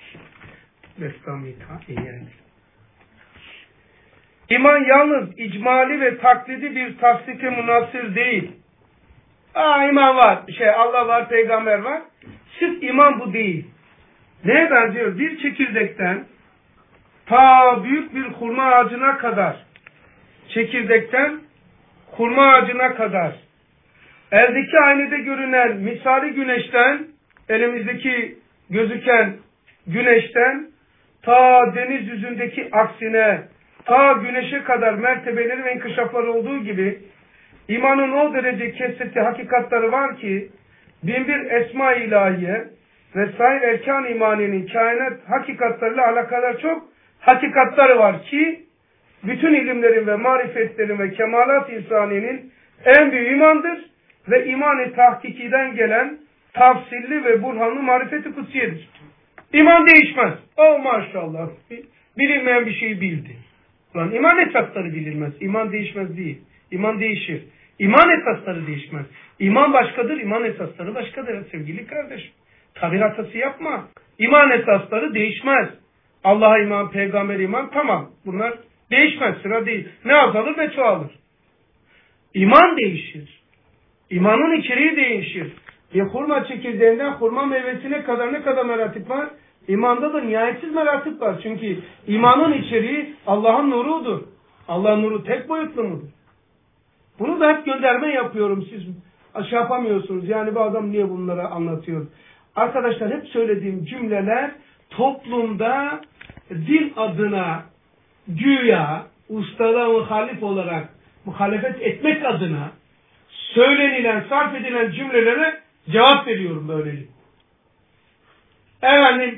İman yalnız icmali ve taklidi bir tasdike münasır değil. İman var. Allah var, peygamber var. Sırf iman bu değil. Neye benziyor? Bir çekirdekten ta büyük bir hurma ağacına kadar, çekirdekten hurma ağacına kadar, eldeki aynada görünen misali güneşten, elimizdeki gözüken güneşten, ta deniz yüzündeki aksine, ta güneşe kadar mertebeleri ve inkişafları olduğu gibi, imanın o derece kesreti hakikatları var ki, binbir esma-i ilahiye ve sair erkan imaninin kainat hakikatlarıyla alakadar çok hakikatları var ki, bütün ilimlerin ve marifetlerin ve kemalat insaniyenin en büyük imandır ve iman-ı tahkikiden gelen tafsilli ve burhanlı marifeti kutsiyedir. İman değişmez. Maşallah. Bilinmeyen bir şeyi bildi. Ulan iman esasları bilinmez. İman değişmez değil. İman değişir. İman esasları değişmez. İman başkadır, iman esasları başkadır sevgili kardeşim. Tabir hatası yapma. İman esasları değişmez. Allah'a iman, peygamber iman tamam. Bunlar değişmez, sıra değil. Ne azalır ne çoğalır. İman değişir. İmanın içeriği değişir. Hurma çekirdeğinden hurma meyvesine kadar ne kadar meratip var? İmanda da nihayetsiz meratip var. Çünkü imanın içeriği Allah'ın nurudur. Allah'ın nuru tek boyutlu mudur? Bunu da hep gönderme yapıyorum. Siz aşağı yapamıyorsunuz. Yani bu adam niye bunları anlatıyor? Arkadaşlar hep söylediğim cümleler toplumda din adına güya ustala muhalif olarak muhalefet etmek adına söylenilen, sarf edilen cümlelere cevap veriyorum böylelikle. Efendim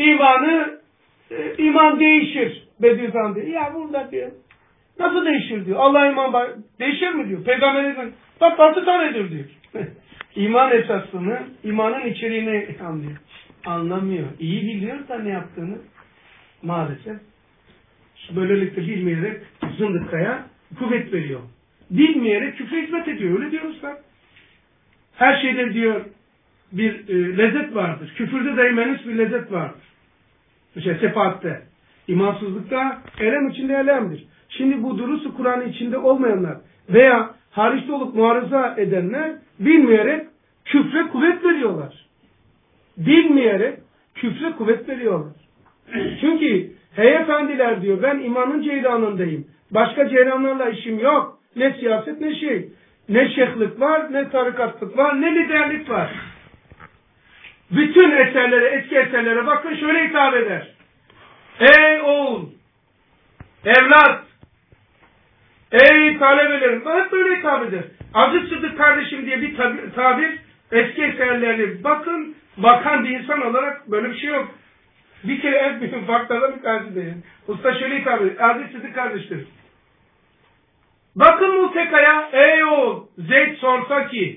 iman değişir. Bediüzzaman diyor. Ya burada diyor. Nasıl değişir diyor. Allah iman değişir mi diyor. Peygamber diyor. Bak 6 tanedir diyor. İman esasını, imanın içeriğini anlıyor. Anlamıyor. İyi biliyor da ne yaptığını maalesef. Böylelikle bilmeyerek zındıkaya kuvvet veriyor. Bilmeyerek küfre hizmet ediyor. Öyle diyorlar. Her şeyde diyor bir lezzet vardır. Küfürde de menüs bir lezzet vardır. Sefaatte. İmansızlıkta elem içinde elemdir. Şimdi bu durusu Kur'an içinde olmayanlar veya hariçte olup muarıza edenler bilmeyerek küfre kuvvet veriyorlar. Bilmeyerek küfre kuvvet veriyorlar. Çünkü hey efendiler diyor ben imanın ceylanındayım. Başka ceylanlarla işim yok. Ne siyaset ne şey. Ne şeyhlik var, ne tarikatlık var, ne liderlik var. Bütün eserlere, eski eserlere bakın şöyle hitap eder. Ey oğul, evlat, ey talebelerim, hep böyle hitap eder. Aziz Sıddık kardeşim diye bir tabir, eski eserlerine bakın, bakan bir insan olarak böyle bir şey yok. Bir kere en büyük farklardan bir tanesi değil. Usta şöyle hitap eder, Aziz Sıddık kardeştir. Bakın Muteka'ya, ey oğul, Zeyd sorsa ki,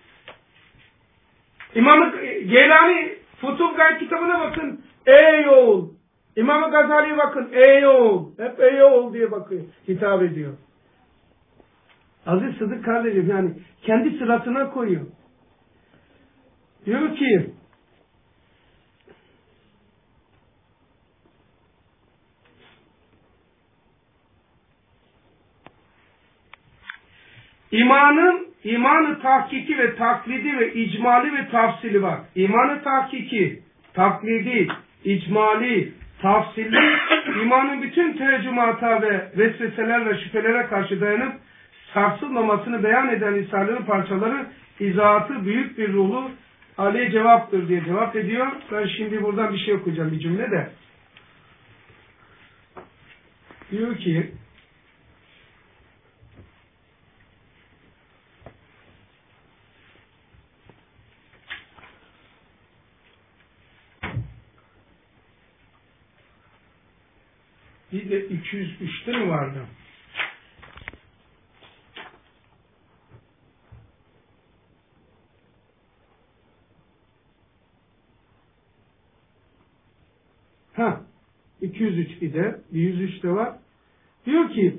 İmam-ı Geylani Futuh kitabına bakın, ey oğul. İmam-ı Gazali'ye bakın, ey oğul. Hep ey oğul diye bakıyor, hitap ediyor. Aziz Sıddık kardeşim yani kendi sırasına koyuyor. Diyor ki, imanı tahkiki ve taklidi ve icmali ve tafsili var. İmanı tahkiki, taklidi, icmali, tafsilli, imanın bütün tercümata ve vesveseler ve şüphelere karşı dayanıp sarsılmamasını beyan eden Risale'nin parçaları izahatı büyük bir ruhu Ali cevaptır diye cevap ediyor. Ben şimdi buradan bir şey okuyacağım, bir cümle de. Diyor ki bir de 203'te mi vardı? Ha, 203 bir de 103'te var. Diyor ki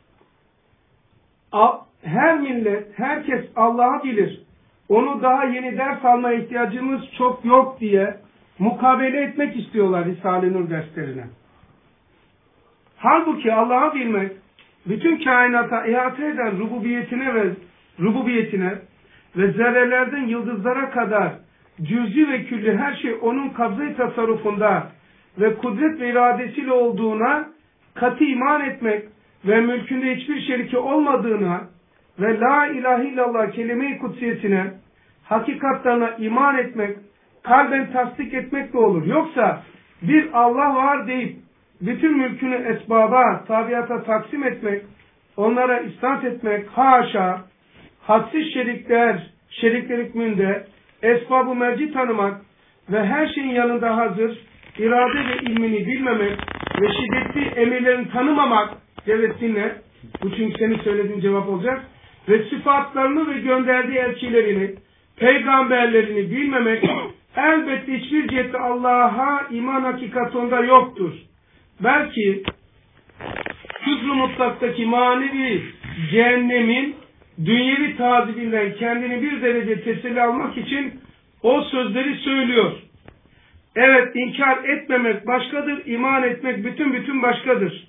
her millet, herkes Allah'ı bilir. Onu daha yeni ders almaya ihtiyacımız çok yok diye mukabele etmek istiyorlar Risale-i Nur derslerine. Halbuki Allah'ı bilmek, bütün kainata ihate eden rububiyetine ve zerrelerden yıldızlara kadar cüz'i ve külli her şey onun kabze-i tasarrufunda ve kudret ve iradesiyle olduğuna katı iman etmek ve mülkünde hiçbir şeriki olmadığına ve la ilahe illallah kelime-i kudsiyesine, hakikatlarına iman etmek, kalben tasdik etmek de olur. Yoksa bir Allah var deyip bütün mülkünü esbaba, tabiata taksim etmek, onlara isnat etmek, haşa, hadsiz şerikler hükmünde esbab-ı merci tanımak ve her şeyin yanında hazır, irade ve ilmini bilmemek ve şiddetli emirlerini tanımamak, evet dinle, bu çünkü senin söylediğin cevap olacak, ve sıfatlarını ve gönderdiği elçilerini, peygamberlerini bilmemek, elbette hiçbir cihette Allah'a iman hakikatında yoktur. Belki küfr-ü mutlaktaki manevi cehennemin dünyevi tazibinden kendini bir derece teselli almak için o sözleri söylüyor. Evet, inkar etmemek başkadır, iman etmek bütün başkadır.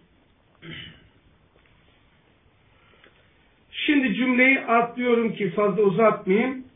Şimdi cümleyi atlıyorum ki fazla uzatmayayım.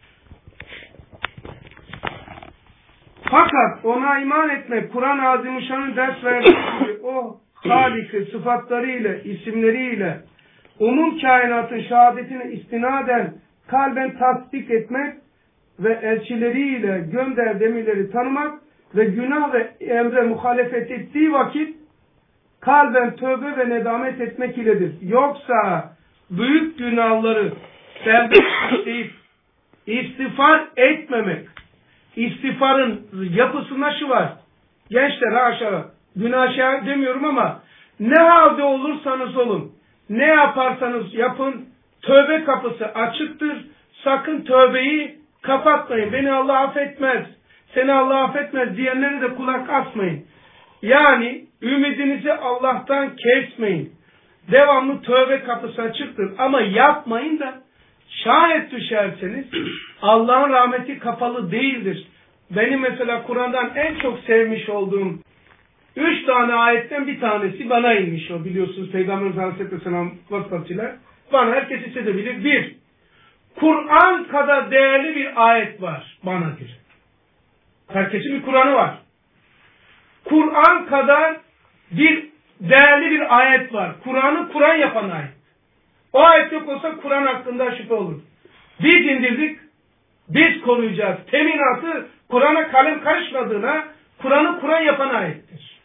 Fakat ona iman etmek, Kur'an-ı Azimüşşan'ın ders verdiği gibi o Halik'i sıfatlarıyla, isimleriyle, kainatın şehadetine istinaden kalben tasdik etmek ve elçileriyle gönderdiği emirleri tanımak ve günah ve emre muhalefet ettiği vakit kalben tövbe ve nedamet etmek iledir. Yoksa büyük günahları serbest işleyip istiğfar etmemek, istiğfarın yapısında şu var. Gençler haşa, günah demiyorum ama ne halde olursanız olun, ne yaparsanız yapın, tövbe kapısı açıktır. Sakın tövbeyi kapatmayın. Beni Allah affetmez, seni Allah affetmez diyenlere de kulak asmayın. Yani ümidinizi Allah'tan kesmeyin. Devamlı tövbe kapısı açıktır. Ama yapmayın da şayet düşerseniz Allah'ın rahmeti kapalı değildir. Benim mesela Kur'an'dan en çok sevmiş olduğum 3 tane ayetten bir tanesi bana inmiş o, biliyorsunuz Peygamberimiz Aleyhisselam vasıtasıyla. Bana herkes hissedebilir. 1. Kur'an kadar değerli bir ayet var bana göre. Herkesin bir Kur'an'ı var. Kur'an kadar değerli bir ayet var. Kur'an'ı Kur'an yapan ayet. O ayet yok olsa Kur'an hakkında şüphe olur. Biz indirdik, biz koruyacağız. Teminatı Kur'an'a kalem karışmadığına Kur'an'ı Kur'an yapan ayettir.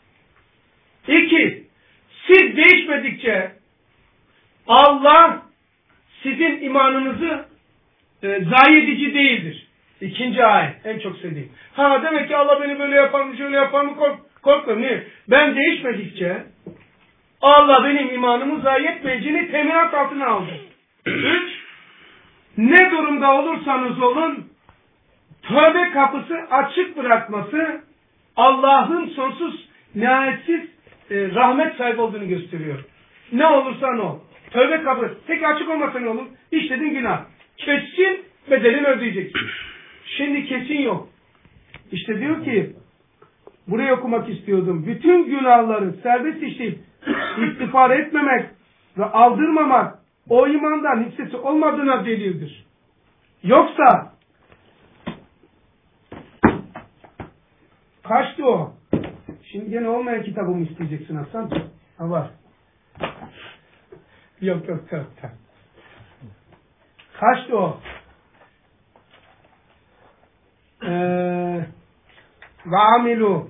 2. Siz değişmedikçe Allah sizin imanınızı zayi edici değildir. 2. ayet. En çok sevdiğim. Demek ki Allah beni böyle yapar mı, şöyle yapar mı, korkmuyorum. Niye? Ben değişmedikçe Allah benim imanımı zayi etmeyeceğini teminat altına aldı. 3. Ne durumda olursanız olun tövbe kapısı açık bırakması Allah'ın sonsuz, nihayetsiz rahmet sahibi olduğunu gösteriyor. Ne olursan ol. Tövbe kapısı. Peki açık olmasa ne olur? İşledin günah. Kesin bedelini ödeyeceksin. Şimdi kesin yok. İşte diyor ki, burayı okumak istiyordum. Bütün günahları serbest işleyip istiğfar etmemek ve aldırmamak o imandan hissesi olmadığına delildir. Yoksa kaçtı o? Şimdi gene olmayan kitabımı isteyeceksin Hasan. Ha var. Yok. Kaçtı o? Ve amilu.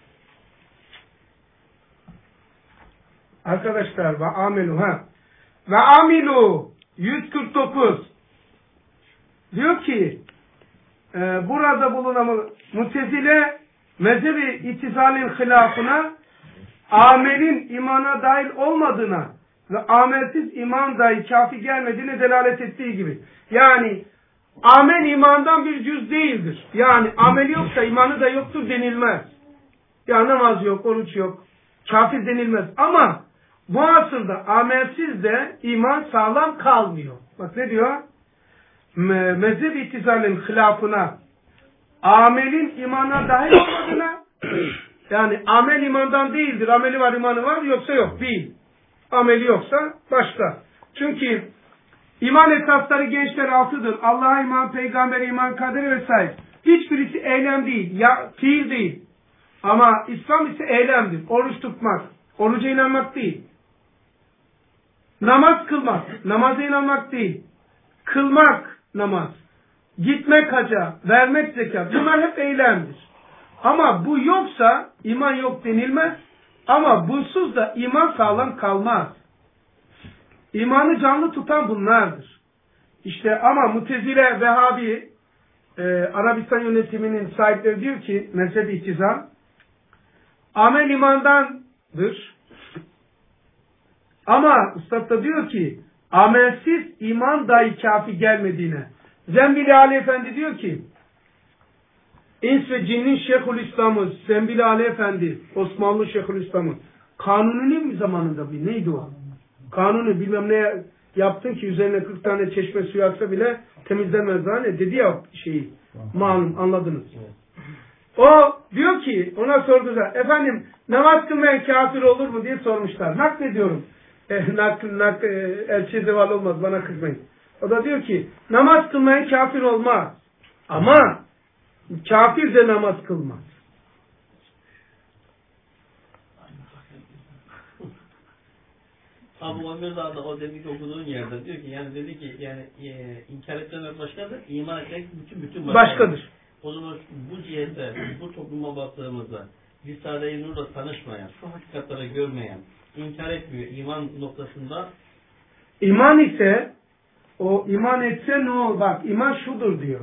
Arkadaşlar ve amilu Ve amilu 149 diyor ki burada bulunan Mutezile mezhebi itizalin hilafına amelin imana dahil olmadığına ve amelsiz iman dahi kafi gelmediğine delalet ettiği gibi. Yani amel imandan bir cüz değildir. Yani ameli yoksa imanı da yoktur denilmez. Ya namaz yok, oruç yok. Kafir denilmez. Ama bu asırda amelsiz de iman sağlam kalmıyor. Bak ne diyor? Mezheb itizalin hilafına amelin imana dahil olmadığına yani amel imandan değildir. Ameli var, imanı var, yoksa yok. Değil. Ameli yoksa başka. Çünkü iman esasları gençler 6'dır. Allah'a iman, peygambere iman, kadere vesaire. Hiçbirisi eylem değil. Ya fiil değil. Ama İslam ise eylemdir. Oruç tutmak. Oruca inanmak değil. Namaz kılmak. Namaza inanmak değil. Kılmak namaz. Gitmek hacca. Vermek zekat. Bunlar hep eylemdir. Ama bu yoksa iman yok denilmez. Ama bunsuz da iman sağlam kalmaz. İmanı canlı tutan bunlardır. İşte ama Mutezile, Vehhabi, Arabistan yönetiminin sahipleri diyor ki mezhep-i itizam amel imandandır. Ama Üstad da diyor ki amelsiz iman dahi kafi gelmediğine. Zembili Ali Efendi diyor ki İns ve Cinnin Şeyhülislam'ı Zembili Ali Efendi Osmanlı Şeyhülislam'ı Kanuni'nin zamanında bir neydi o? Kanuni bilmem ne yaptın ki üzerine 40 tane çeşme suyu aksa bile temizlenmez zannediyor. Dedi ya şeyi. Malum anladınız. O diyor ki ona sordular. Efendim namaz kılmayan kafir olur mu diye sormuşlar. Naklediyorum. Elçi zeval olmaz bana kızmayın. O da diyor ki namaz kılmayan kafir olmaz. Ama kafir de namaz kılmaz. Abu Ömer Dağ'da o dedik okuduğun yerde diyor ki yani dedi ki yani inkar etmemek başkadır, iman etmek bütün başkadır. O zaman bu cihette bu topluma baktığımızda Risale-i Nur'la tanışmayan, şu hakikatları görmeyen, inkar etmiyor iman noktasında. İman ise o iman etse ne olur? Bak iman şudur diyor.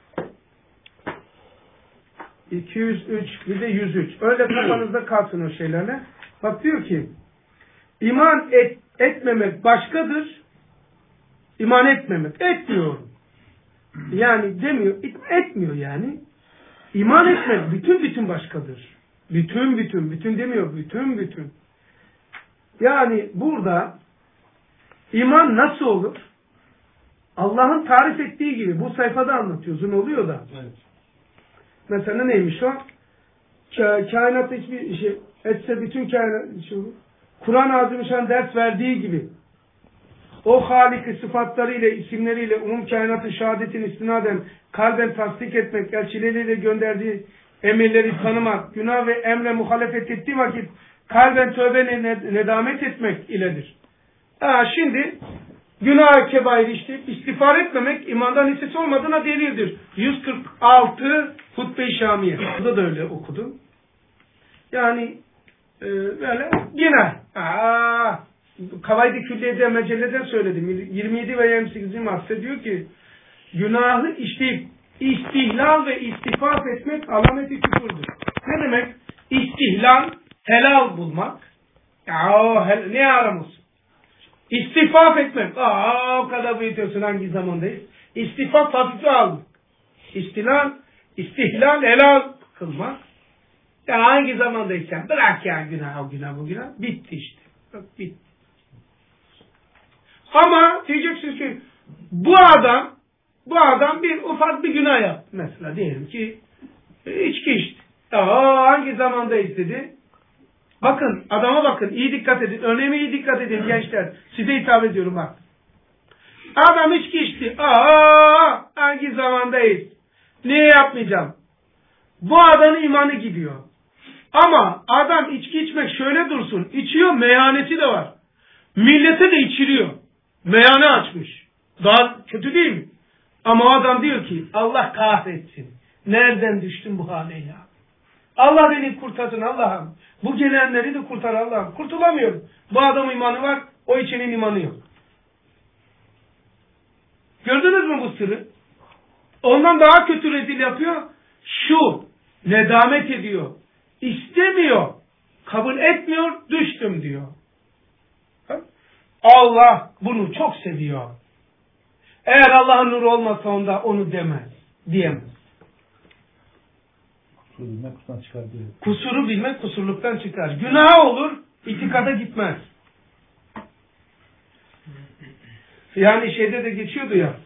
203 bir de 103. Öyle kafanızda kalsın o şeylerle. Bak diyor ki iman etmemek başkadır. İman etmemek. Etmiyor. Yani demiyor. Etmiyor yani. İman etmek bütün başkadır. Bütün demiyor. Bütün. Yani burada iman nasıl olur? Allah'ın tarif ettiği gibi bu sayfada anlatıyor. Uzun oluyor da. Evet. Mesela neymiş o? Kainatta hiçbir şey etse bütün kainat Kur'an-ı Azimüşşan ders verdiği gibi o Halik-i sıfatlarıyla, isimleriyle umum kainatı şehadetin istinaden kalben tasdik etmek, elçileriyle gönderdiği emirleri tanımak, günah ve emre muhalefet ettiği vakit kalben tövbe nedamet etmek iledir. Şimdi günah kebair işleyip istiğfar etmemek imandan hissesi olmadığına delildir. 146 Hutbe-i Şamiye. Burada da öyle okudum. Yani böyle günah. Kavayd-ı Külliye'de mecelleden söyledim. 27 ve 28. madde diyor ki günahı işleyip istihlal ve istifaf etmek alameti küfürdür. Ne demek? İstihlal helal bulmak. Ne aramız? İstifaf etmek. O kadar büyütüyorsun hangi zamandayız? İstifaf hafife almak. İstihlal helal kılmak. Ya hangi zamandaysan bırak ya günah bu günah. Bitti işte. Bak, bitti. Ama diyeceksiniz ki bu adam bir ufak bir günah yaptı. Mesela diyelim ki içki içti. Hangi zamandayız dedi. Bakın adama bakın iyi dikkat edin. Örneğime iyi dikkat edin gençler. Size hitap ediyorum bak. Adam içki içti. Hangi zamandayız? Niye yapmayacağım? Bu adamın imanı gidiyor. Ama adam içki içmek şöyle dursun. İçiyor, meyhanesi de var. Millete de içiriyor. Meyhane açmış. Daha kötü değil mi? Ama adam diyor ki Allah kahretsin. Nereden düştüm bu hale ya? Allah beni kurtarsın Allah'ım. Bu gelenleri de kurtar Allah'ım. Kurtulamıyorum. Bu adamın imanı var, o içinin imanı yok. Gördünüz mü bu sırrı? Ondan daha kötü rezil yapıyor. Şu, nedamet ediyor. İstemiyor. Kabul etmiyor, düştüm diyor. Allah bunu çok seviyor. Eğer Allah'ın nuru olmasa onda onu demez. Diyemez. Kusuru bilmek kusurdan çıkar diyor. Kusuru bilmek kusurluktan çıkar. Günah olur, itikada gitmez. Yani şeyde de geçiyordu ya.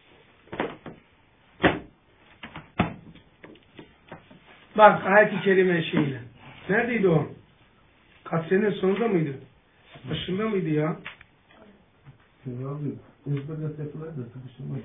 Bak ayet-i kerime şeyle. Neredeydi o? Kaç sene sonunda mıydı? Başında mıydı ya? Abi ezberle yapılar da sıkıştırmak.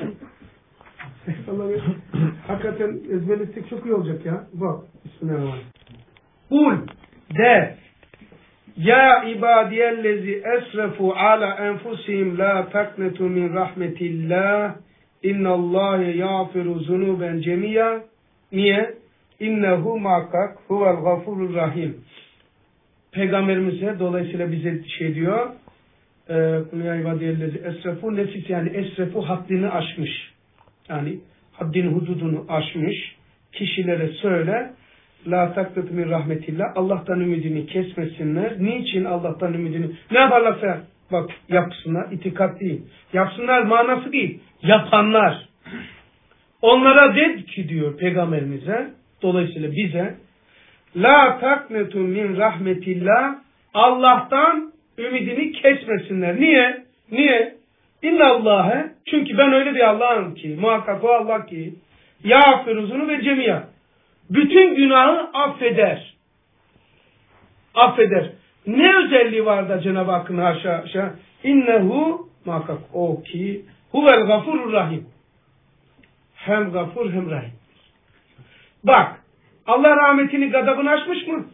Hakikaten ezberlesek çok iyi olacak ya. Bak. Bismillahirrahmanirrahim. Kul de ya ibadiyellezi esrefu ala enfusihim la taknetu min rahmetillah innallâhe yağfiru zunuben cemiya. Niye? İnnehu muhakkak huvel gafurur rahim. Peygamberimize dolayısıyla bize şey diyor. Ya ibadiyellezi esrefu nefis yani esrefu haddini aşmış. Yani haddini hududunu aşmış kişilere söyle la taknetu min rahmetillah Allah'tan ümidini kesmesinler. Niçin Allah'tan ümidini? Ne yaparlarsa bak yapsınlar. İtikat değil. Yapsınlar manası değil. Yapanlar. Onlara dedi ki diyor peygamberimize dolayısıyla bize la taknetu min rahmetillah Allah'tan ümidini kesmesinler. Niye? Niye? İnnallâhe çünkü ben öyle bir Allah'ım ki muhakkak o Allah ki yağfiruzunu ve cemiya bütün günahı affeder. Affeder. Ne özelliği var da Cenab-ı Hakk'ın haşa innehu muhakkak o ki huvel gafurur rahim. Hem gafur hem rahim. Bak Allah rahmetini gadabını açmış mı?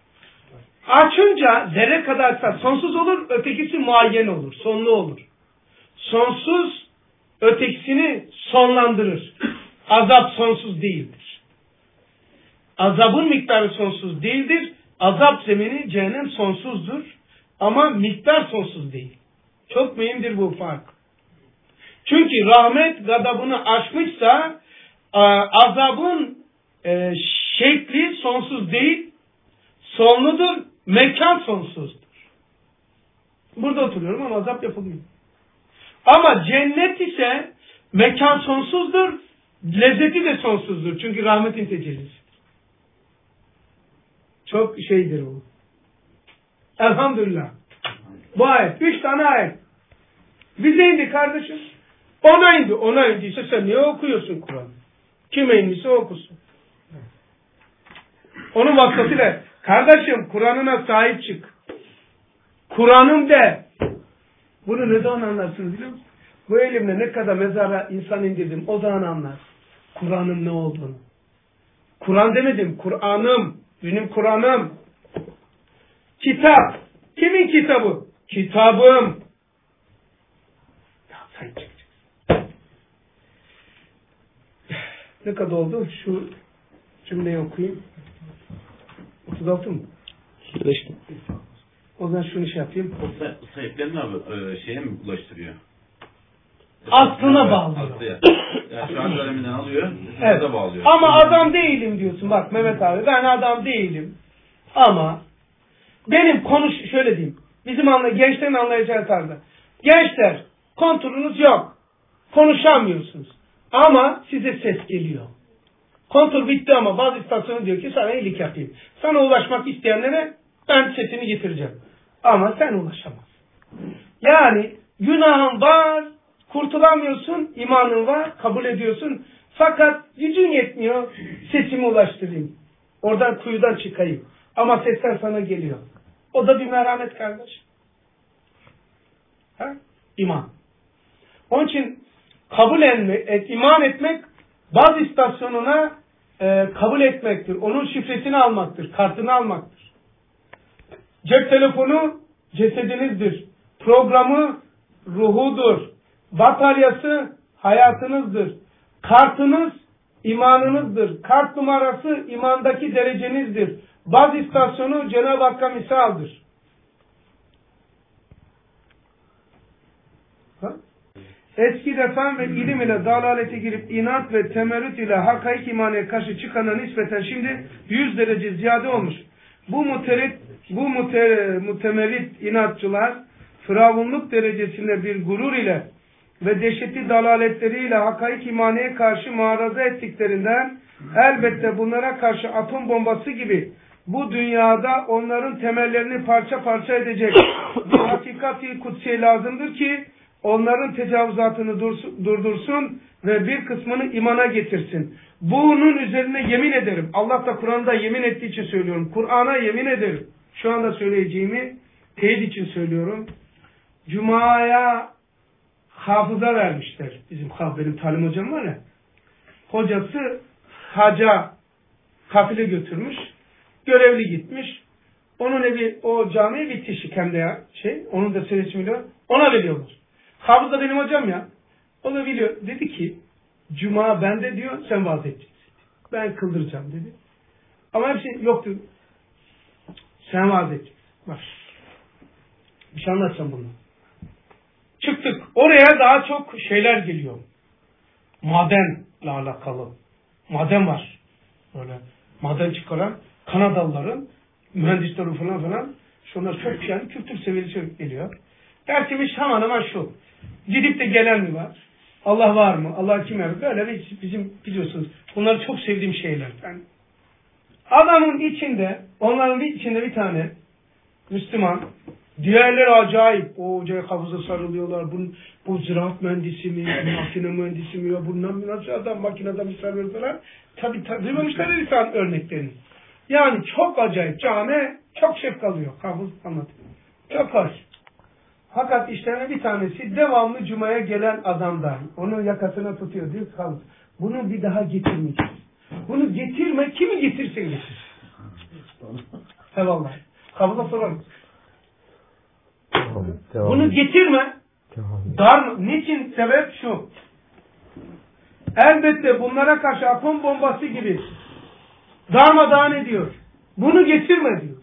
Açınca zerre kadarsa sonsuz olur, ötekisi muayyen olur, sonlu olur. Sonsuz ötekisini sonlandırır. Azap sonsuz değildir. Azabın miktarı sonsuz değildir. Azap zemini cehennem sonsuzdur. Ama miktar sonsuz değil. Çok mühimdir bu fark. Çünkü rahmet gadabını aşmışsa azabın şekli sonsuz değil, sonludur, mekan sonsuzdur. Burada oturuyorum ama azap yapılmıyor. Ama cennet ise mekan sonsuzdur, lezzeti de sonsuzdur. Çünkü rahmetin tecellisi. Çok şeydir bu. Elhamdülillah. Bu ayet. 3 tane ayet. Bize indi kardeşim. Ona indi. Ona indiyse sen niye okuyorsun Kur'an'ı? Kime indiyse okusun. Onun vasıtasıyla kardeşim Kur'an'ına sahip çık. Kur'an'ım de. Bunu ne zaman anlarsınız biliyor musun? Bu elimle ne kadar mezara insan indirdim o zaman anlar. Kur'an'ın ne olduğunu. Kur'an demedim. Kur'an'ım. Benim Kur'an'ım. Kitap. Kimin kitabı? Kitabım. Ya sahip çıkacaksın. Ne kadar oldu? Şu cümleyi okuyayım. 36 mı? Kirleştim. O zaman şunu şey yapayım. O sahiplerini abi şeye mi ulaştırıyor? Aslına bağlıyor. Aslıya. Yani şu an döneminden alıyor. Evet. Da bağlıyor. Ama adam değilim diyorsun. Bak Mehmet abi ben adam değilim. Ama benim şöyle diyeyim. Bizim gençlerin anlayacağı tarzda. Gençler kontrolünüz yok. Konuşamıyorsunuz. Ama size ses geliyor. Kontrol bitti ama bazı istasyonu diyor ki sana iyilik yapayım. Sana ulaşmak isteyenlere ben sesini getireceğim. Ama sen ulaşamazsın. Yani günahın var, kurtulamıyorsun, imanın var, kabul ediyorsun. Fakat gücün yetmiyor, sesimi ulaştırayım. Oradan kuyudan çıkayım. Ama sesler sana geliyor. O da bir merhamet kardeş. Ha? İman. Onun için kabul etmek, iman etmek baz istasyonuna kabul etmektir. Onun şifresini almaktır. Kartını almaktır. Cep telefonu cesedinizdir. Programı ruhudur. Bataryası hayatınızdır. Kartınız imanınızdır. Kart numarası imandaki derecenizdir. Baz istasyonu Cenab-ı Hakk'a misaldir. Eskide fen ve ilim ile dalalete girip inat ve temerrüt ile hakaik imaniye karşı çıkana nispeten şimdi 100 derece ziyade olmuş. Bu mutemerrit inatçılar firavunluk derecesinde bir gurur ile ve dehşetli dalaletleriyle hakaik imaniye karşı muaraza ettiklerinden elbette bunlara karşı atom bombası gibi bu dünyada onların temellerini parça parça edecek bir hakikat-i kutsiye lazımdır ki onların tecavüzatını durdursun ve bir kısmını imana getirsin. Bunun üzerine yemin ederim. Allah da Kur'an'da yemin ettiği için söylüyorum. Kur'an'a yemin ederim. Şu anda söyleyeceğimi teyit için söylüyorum. Cuma'ya hafıza vermişler. Benim talim hocam var ya. Hocası haca kafile götürmüş. Görevli gitmiş. Onun evi o camiye bitişik hem de ya. Onun da senesi milyon. Ona veriyorlar. Hafız da benim hocam ya. O da biliyor. Dedi ki Cuma bende diyor sen vaaz edeceksin. Ben kıldıracağım dedi. Ama hepsi yoktu. Sen vaaz edeceksin. Bak. Bir şey anlatacağım bunu. Çıktık. Oraya daha çok şeyler geliyor. Madenle alakalı. Maden var. Böyle maden çıkaran Kanadalıların mühendisleri falan. Şunlar çok yani kültür seviyesi geliyor. Dersimiz hemen hemen şu. Gidip de gelen mi var? Allah var mı? Allah kim var? Böyle bizim biliyorsunuz. Bunları çok sevdiğim şeyler. Yani adamın içinde, onların içinde bir tane Müslüman. Diğerleri acayip. O hocaya hafıza sarılıyorlar. Bu ziraat mühendisi mi? Makine mühendisi mi? Bundan nasıl adam makineden misal veriyor falan. Tabi duymamışlar insan örneklerini. Yani çok acayip. Cami çok şef kalıyor. Hafız anlatıyor. Çok hoş. Fakat işlerine bir tanesi devamlı Cuma'ya gelen adamdan. Onun yakasına tutuyor. Diyor ki bunu bir daha getirmeyeceğiz. Bunu getirme. Kimi getirsin getir. Eyvallah. Hafıza sorarım. Bunu getirme. Niçin? Sebep şu. Elbette bunlara karşı atom bombası gibi darmadağın ediyor. Bunu getirme diyor.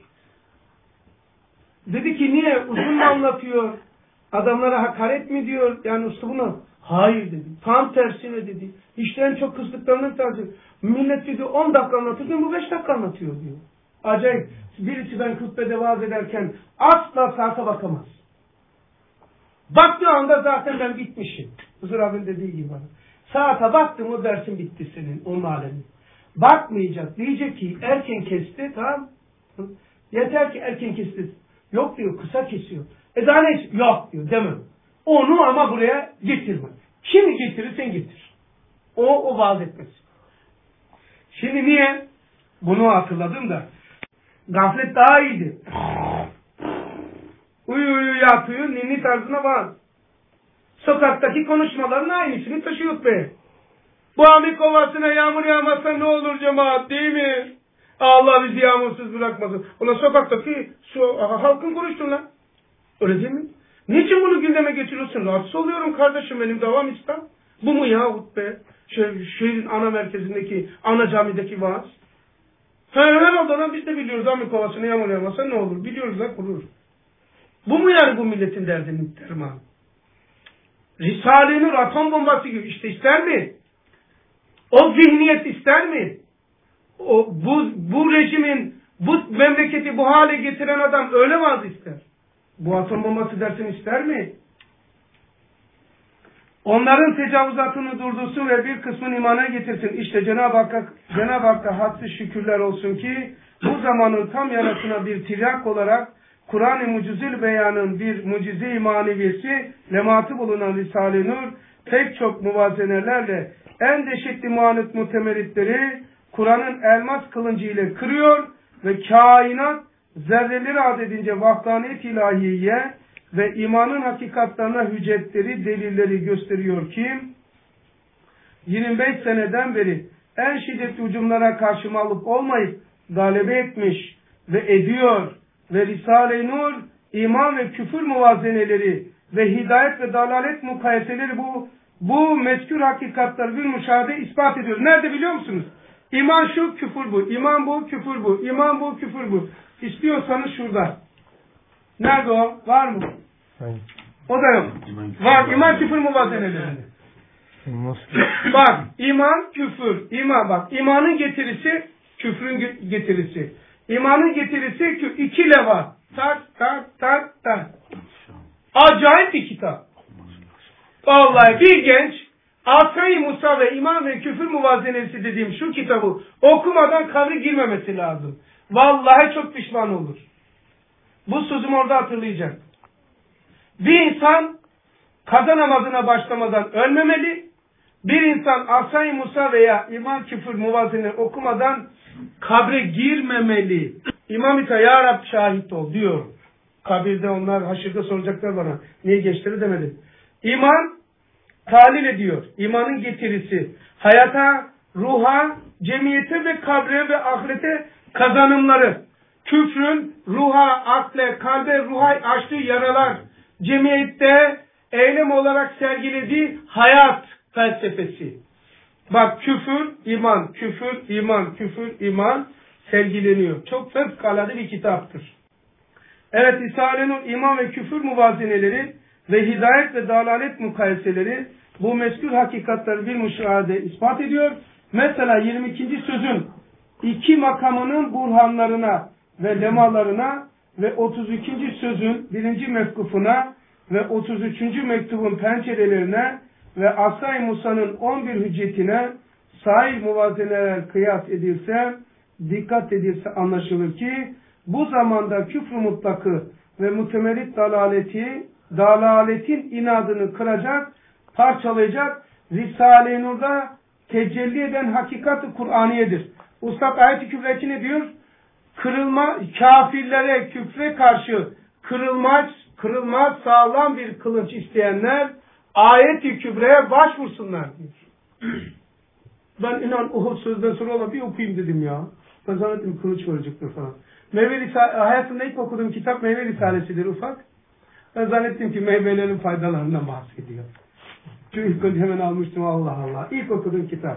Dedi ki niye? Uzun mu anlatıyor? Adamlara hakaret mi diyor? Yani üslubuna. Hayır dedi. Tam tersine dedi. İşte en çok kızdıklarının tersi. Millet dedi 10 dakika anlatırken bu 5 dakika anlatıyor diyor. Acayip. Birisi ben hutbede vaaz ederken asla saate bakamaz. Baktığı anda zaten ben bitmişim. Huzur abinin dediği gibi bana. Saate baktım o dersin bitti senin. Onun alemi. Bakmayacak. Diyecek ki erken kesti. Tamam. Yeter ki erken kesti. Yok diyor kısa kesiyor. Daha ne? Yok diyor demem. Onu ama buraya getirme. Kimi getirirsen getir. O vaaz etmez. Şimdi niye? Bunu hatırladım da. Gaflet daha iyiydi. Uyu yatıyor ninni tarzına vaaz. Sokaktaki konuşmaların aynısını taşıyor be. Bu Amik Ovası'na yağmur yağmazsa ne olur cemaat değil mi? Allah bizi yağmursuz bırakmasın. Ona sokaktaki halkın konuştun lan. Öyle değil mi? Niçin bunu gündeme getiriyorsun? Rahatsız oluyorum kardeşim benim davam İslam. Bu mu yahut be? Şehrin ana merkezindeki, ana camideki vaaz. Her odadan biz de biliyoruz Amik Ovası'na yağmur yağmazsa ne olur? Biliyoruz lan kurur. Bu mu yani bu milletin derdinin dermanı? Risale-i Nur atom bombası gibi işte ister mi? O zihniyet ister mi? Bu rejimin, bu memleketi bu hale getiren adam öyle vaaz ister. Bu atom bombası dersin ister mi? Onların tecavüzatını durdursun ve bir kısmını imana getirsin. İşte Cenab-ı Hakk'a hadsız şükürler olsun ki bu zamanın tam yarasına bir tiryak olarak Kur'an-ı Mucizül Beyan'ın bir mucize-i maneviyesi lematı bulunan Risale-i Nur pek çok muvazenelerle en dehşetli muanıt mutemeritleri Kur'an'ın elmas kılıncı ile kırıyor ve kainat zerreleri adedince vahdaniyet ilahiye ve imanın hakikatlarına hüccetleri, delilleri gösteriyor ki 25 seneden beri en şiddetli hücumlara karşı mağlup olmayıp galebe etmiş ve ediyor ve Risale-i Nur iman ve küfür muvazeneleri ve hidayet ve dalalet mukayeseleri bu mezkür hakikatları bir müşahede ispat ediyor. Nerede biliyor musunuz? İman şu, küfür bu. İman bu, küfür bu. İman bu, küfür bu. İstiyorsanız şurada. Nerede o? Var mı? Hayır. O da yok. Var. İman küfür muvazeneleri. Bak, iman küfür. İman bak. İmanın getirisi küfrün getirisi. İmanın getirisi ikile var. Tak. Acayip bir kitap. Vallahi bir genç Asr-ı Musa ve iman ve küfür muvazenesi dediğim şu kitabı okumadan kabri girmemesi lazım. Vallahi çok pişman olur. Bu sözümü orada hatırlayacak. Bir insan kaza namazına başlamadan ölmemeli. Bir insan Asr-ı Musa veya iman küfür muvazeneleri okumadan kabre girmemeli. İmam-ı Ya Rab şahit ol diyor. Kabirde onlar haşirde soracaklar bana. Niye geçleri demedim. İman talil ediyor. İmanın getirisi. Hayata, ruha, cemiyete ve kabre ve ahirete kazanımları. Küfrün ruha, akle, kalbe, ruha açtığı yaralar. Cemiyette eylem olarak sergilediği hayat felsefesi. Bak küfür, iman, küfür, iman, küfür, iman sergileniyor. Çok fevkalade bir kitaptır. Evet, Risale-i iman ve küfür muvazeneleri ve hidayet ve dalalet mukayeseleri bu mezkür hakikatleri bir müşahede ispat ediyor. Mesela 22. sözün 2 makamının burhanlarına ve lemalarına ve 32. sözün 1. mevkufuna ve 33. mektubun pencerelerine ve Asr-ı Musa'nın 11 hüccetine sahih muvazeneler kıyas edilse, dikkat edilse anlaşılır ki bu zamanda küfr-ü mutlakı ve mutemerit dalaletin inadını kıracak, parçalayacak Risale-i Nur'da tecelli eden hakikat-ı Kur'aniyedir. Ustad ayet-i kübreki ne diyor? Kafirlere, küfre karşı kırılmaz sağlam bir kılıç isteyenler ayet-i kübreye başvursunlar diyor. Ben inan Uhud sözden sonra bir okuyayım dedim ya. Ben zannettim kılıç verecektir falan. Hayatımda ilk okuduğum kitap Meyve Risalesi'dir ufak. Ben zannettim ki meyvelerin faydalarından bahsediyor. Çünkü ilk önce hemen almıştım Allah Allah. İlk okuduğum kitap.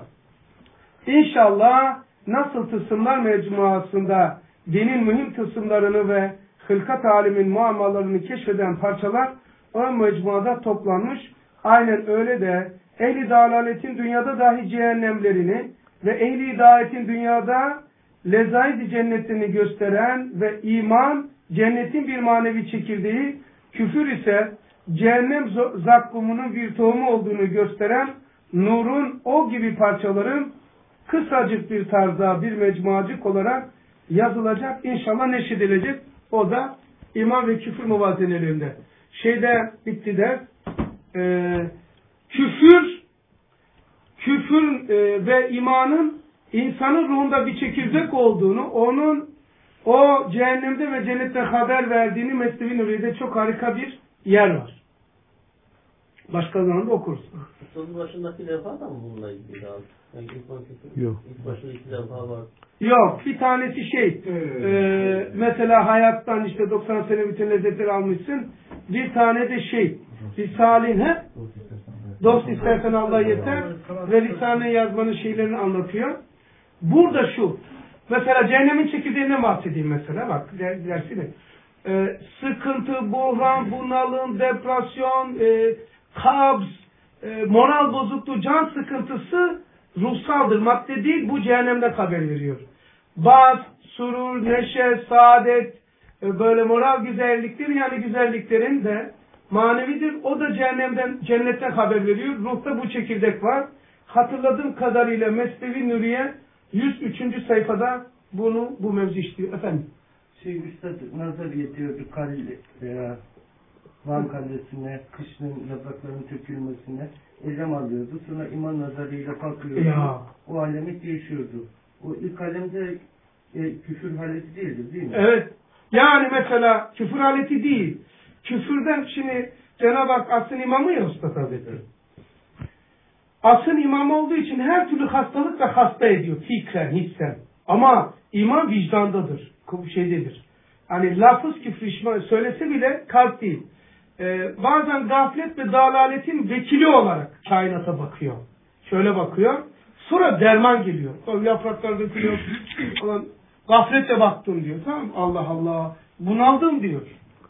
İnşallah nasıl tılsımlar mecmuasında dinin mühim tılsımlarını ve hılkat alimin muammalarını keşfeden parçalar o mecmuada toplanmış. Aynen öyle de ehli dalaletin dünyada dahi cehennemlerini ve ehli hidayetin dünyada lezaid-i cennetini gösteren ve iman cennetin bir manevi çekirdeği, küfür ise cehennem zakkumunun bir tohumu olduğunu gösteren nurun o gibi parçaların kısacık bir tarzda bir mecmuacık olarak yazılacak, inşallah neşredilecek. O da iman ve küfür muvazenelerinde. Bitti de küfür ve imanın insanın ruhunda bir çekirdek olduğunu, onun o cehennemde ve cennette haber verdiğini Mesnevi Nuri'de çok harika bir yer var. Başka zaman da okuruz. Sözün başındaki defa da mı bununla ilgili abi? Yani yok. İlk başında 2 defa var. Yok. Bir tanesi mesela hayattan işte 90 sene bütün lezzetleri almışsın. Bir tane de Risale'in dost istersen Allah yeter ve Risale'nin yazmanın şeylerini anlatıyor. Burada şu. Mesela cehennemin çekirdeğinden bahsedeyim mesela. Bak dersine. Sıkıntı, buhran, bunalım, depresyon, kabz, moral bozukluğu, can sıkıntısı ruhsaldır. Madde değil. Bu cehennemde haber veriyor. Baz, surur, neşe, saadet, böyle moral güzellikleri yani güzelliklerin de manevidir. O da cennetten haber veriyor. Ruhta bu çekirdek var. Hatırladığım kadarıyla Mesnevi Nuriye 103. sayfada bu mevzu işliyor. Efendim? Üstad nazar yetiyordu Van Kalesi'ne, kışın yaprakların tökülmesine elem alıyordu. Sonra iman nazarıyla kalkıyordu. O alemi değişiyordu. O ilk alemde küfür haleti değildir değil mi? Evet. Yani mesela küfür haleti değil. Küfürden şimdi Cenab-ı Hak Asr-ı İmamı ya Usta Hazretleri. asıl imam olduğu için her türlü hastalıkla hasta ediyor. Fikren, hissen. Ama iman vicdandadır. Şeydedir. Hani lafız küfür söylese bile kalp değil. Bazen gaflet ve dalaletin vekili olarak kainata bakıyor. Şöyle bakıyor. Sonra derman geliyor. O yapraklar dökülüyor. Gafletle baktım diyor. Tamam, Allah Allah. Bunaldım diyor.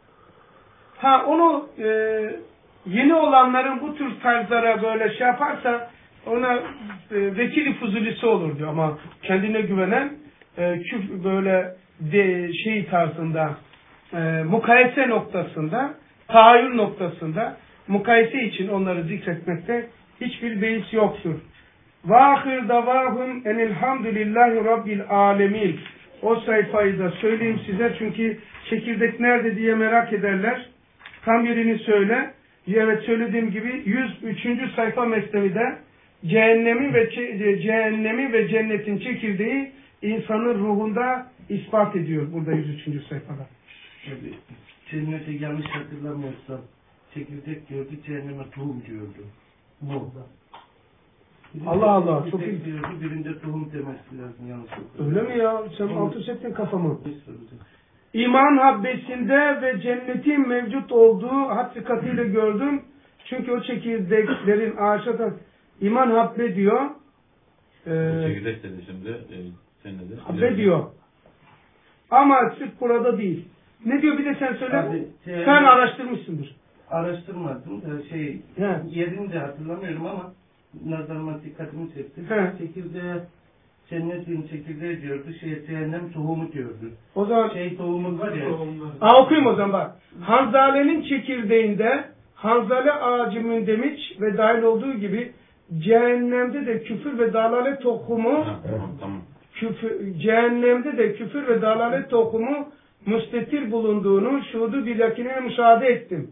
Onu yeni olanların bu tür tarzlara böyle şey yaparsa ona vekili fuzulisi olur diyor. Ama kendine güvenen böyle tarzında mukayese noktasında, tahayyül noktasında mukayese için onları zikretmekte hiçbir beis yoktur. وَاخِرْ دَوَاهُمْ اَنِ الْحَمْدُ لِلّٰهِ رَبِّ الْعَالَمِينَ. O sayfayı da söyleyeyim size çünkü çekirdek nerede diye merak ederler. Tam yerini söyle. Evet, söylediğim gibi 103. sayfa mesnevide cehennemi ve cennetin çekirdeği insanın ruhunda ispat ediyor burada 103. sayfada. Cennete yanlış hatırlamıyorsam çekirdek diyordu, cehenneme tohum diyordu. Bu. Allah Allah, çok iyi. Diyordu, birinde tohum demesi lazım yanlış. Öyle mi ya? Sen alt üst ettin kafamı. İman habbesinde ve cennetin mevcut olduğu hakikatiyle gördüm. Çünkü o çekirdeklerin ağaçta iman habbe diyor. Çekirdek dedi şimdi. Sen ne dedin? Habbe diyor. Ama sırf burada değil. Ne diyor bir de sen söyle. Abi, sen araştırmışsındır. Araştırmadım da yerini de hatırlamıyorum ama nazarıma dikkatimi çekti. Çekirdeğe cennetin çekirdeği diyordu. Cehennem tohumu diyordu. O zaman tohumu var ya. okuyayım o zaman bak. Hanzale'nin çekirdeğinde Hanzale ağacı mündemiş ve dahil olduğu gibi cehennemde de küfür ve dalalet tohumu cehennemde de küfür ve dalalet tohumu müstetir bulunduğunu şuhudu bir yakine müşahede ettim.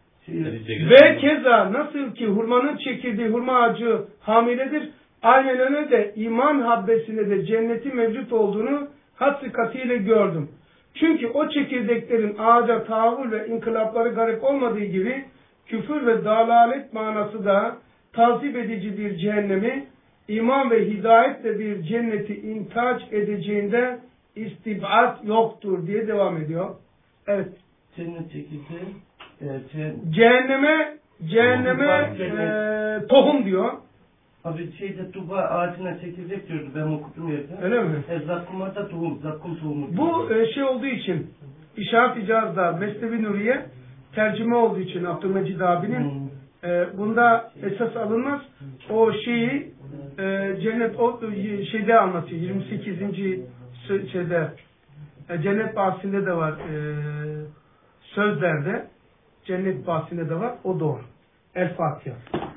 Ve keza nasıl ki hurmanın çekirdeği hurma ağacı hamiledir, aynen öyle de iman habbesinde de cenneti mevcut olduğunu hakikatiyle gördüm. Çünkü o çekirdeklerin ağaca tahammül ve inkılapları garip olmadığı gibi küfür ve dalalet manası da tazip edici bir cehennemi, iman ve hidayetle bir cenneti intaç edeceğinde istibad yoktur diye devam ediyor. Evet. Cennet çekirdeği cehenneme tohum diyor. Abi tuba ağacına çekirdek diyordu ben okudum yerde. Öyle mi? Zakkum'a da tohum, zakkum tohumu. Bu olduğu için İşaret-i Caz'da Mesnevi Nuriye tercüme olduğu için Abdülmecid abinin bunda esas alınmaz. O cennet şeyde anlatıyor. 28. Cennet bahsinde de var. Sözlerde cennet bahsinde de var. O doğru. El Fatiha.